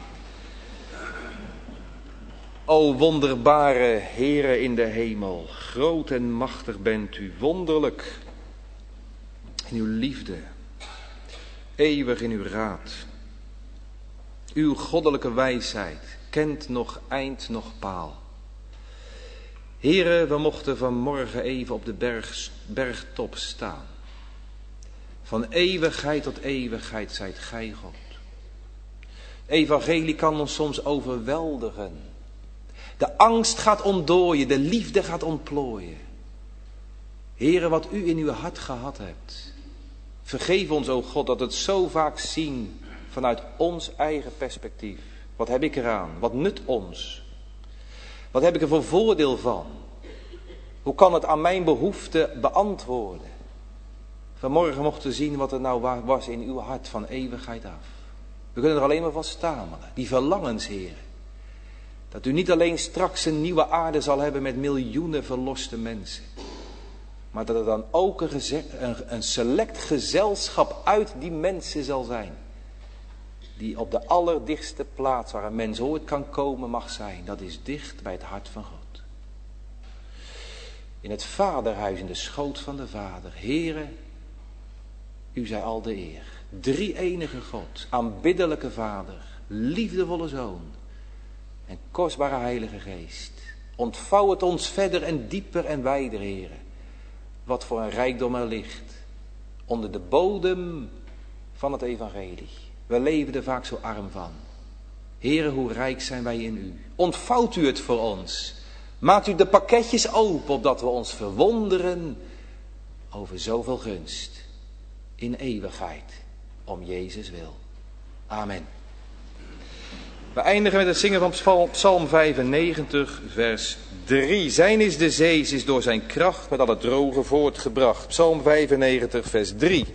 O wonderbare Heere in de hemel, groot en machtig bent u, wonderlijk in uw liefde, eeuwig in uw raad. Uw goddelijke wijsheid kent nog eind nog paal. Heere, we mochten vanmorgen even op de bergtop staan. Van eeuwigheid tot eeuwigheid zijt gij God. Evangelie kan ons soms overweldigen. De angst gaat ontdooien, de liefde gaat ontplooien. Heere, wat u in uw hart gehad hebt. Vergeef ons, o God, dat het zo vaak zien vanuit ons eigen perspectief. Wat heb ik eraan? Wat nut ons? Wat heb ik er voor voordeel van? Hoe kan het aan mijn behoefte beantwoorden? Vanmorgen mochten we zien wat er nou was in uw hart van eeuwigheid af. We kunnen er alleen maar van stamelen. Die verlangens, Heer. Dat u niet alleen straks een nieuwe aarde zal hebben met miljoenen verloste mensen. Maar dat er dan ook een select gezelschap uit die mensen zal zijn. Die op de allerdichtste plaats waar een mens ooit kan komen mag zijn. Dat is dicht bij het hart van God. In het vaderhuis, in de schoot van de Vader. Heere, u zij al de eer. Drie-enige God, aanbiddelijke Vader, liefdevolle Zoon en kostbare Heilige Geest. Ontvouw het ons verder en dieper en wijder, Heere. Wat voor een rijkdom er ligt onder de bodem van het evangelie. We leven er vaak zo arm van. Heere, hoe rijk zijn wij in u. Ontvouwt u het voor ons. Maakt u de pakketjes open, opdat we ons verwonderen over zoveel gunst in eeuwigheid, om Jezus wil. Amen. We eindigen met het zingen van Psalm 95, vers 3. Zijn is de zee, is door zijn kracht met al het droge voortgebracht. Psalm 95, vers 3.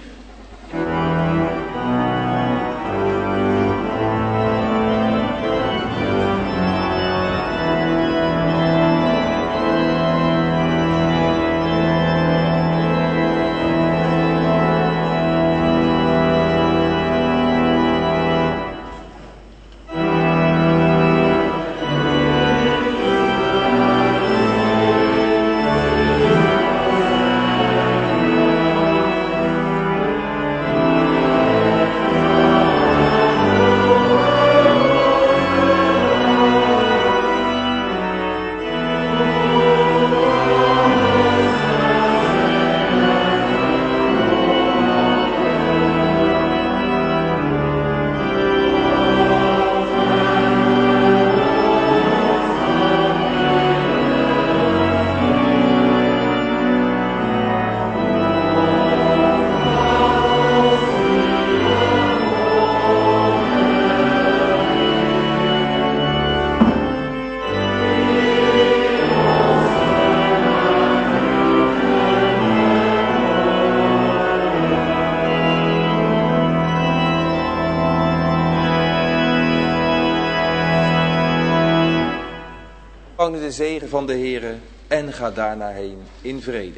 Ontvang de zegen van de Heere en ga daarna heen in vrede.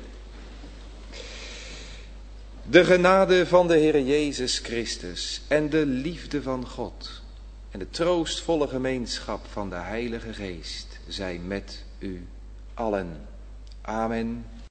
De genade van de Heere Jezus Christus en de liefde van God en de troostvolle gemeenschap van de Heilige Geest zijn met u allen. Amen.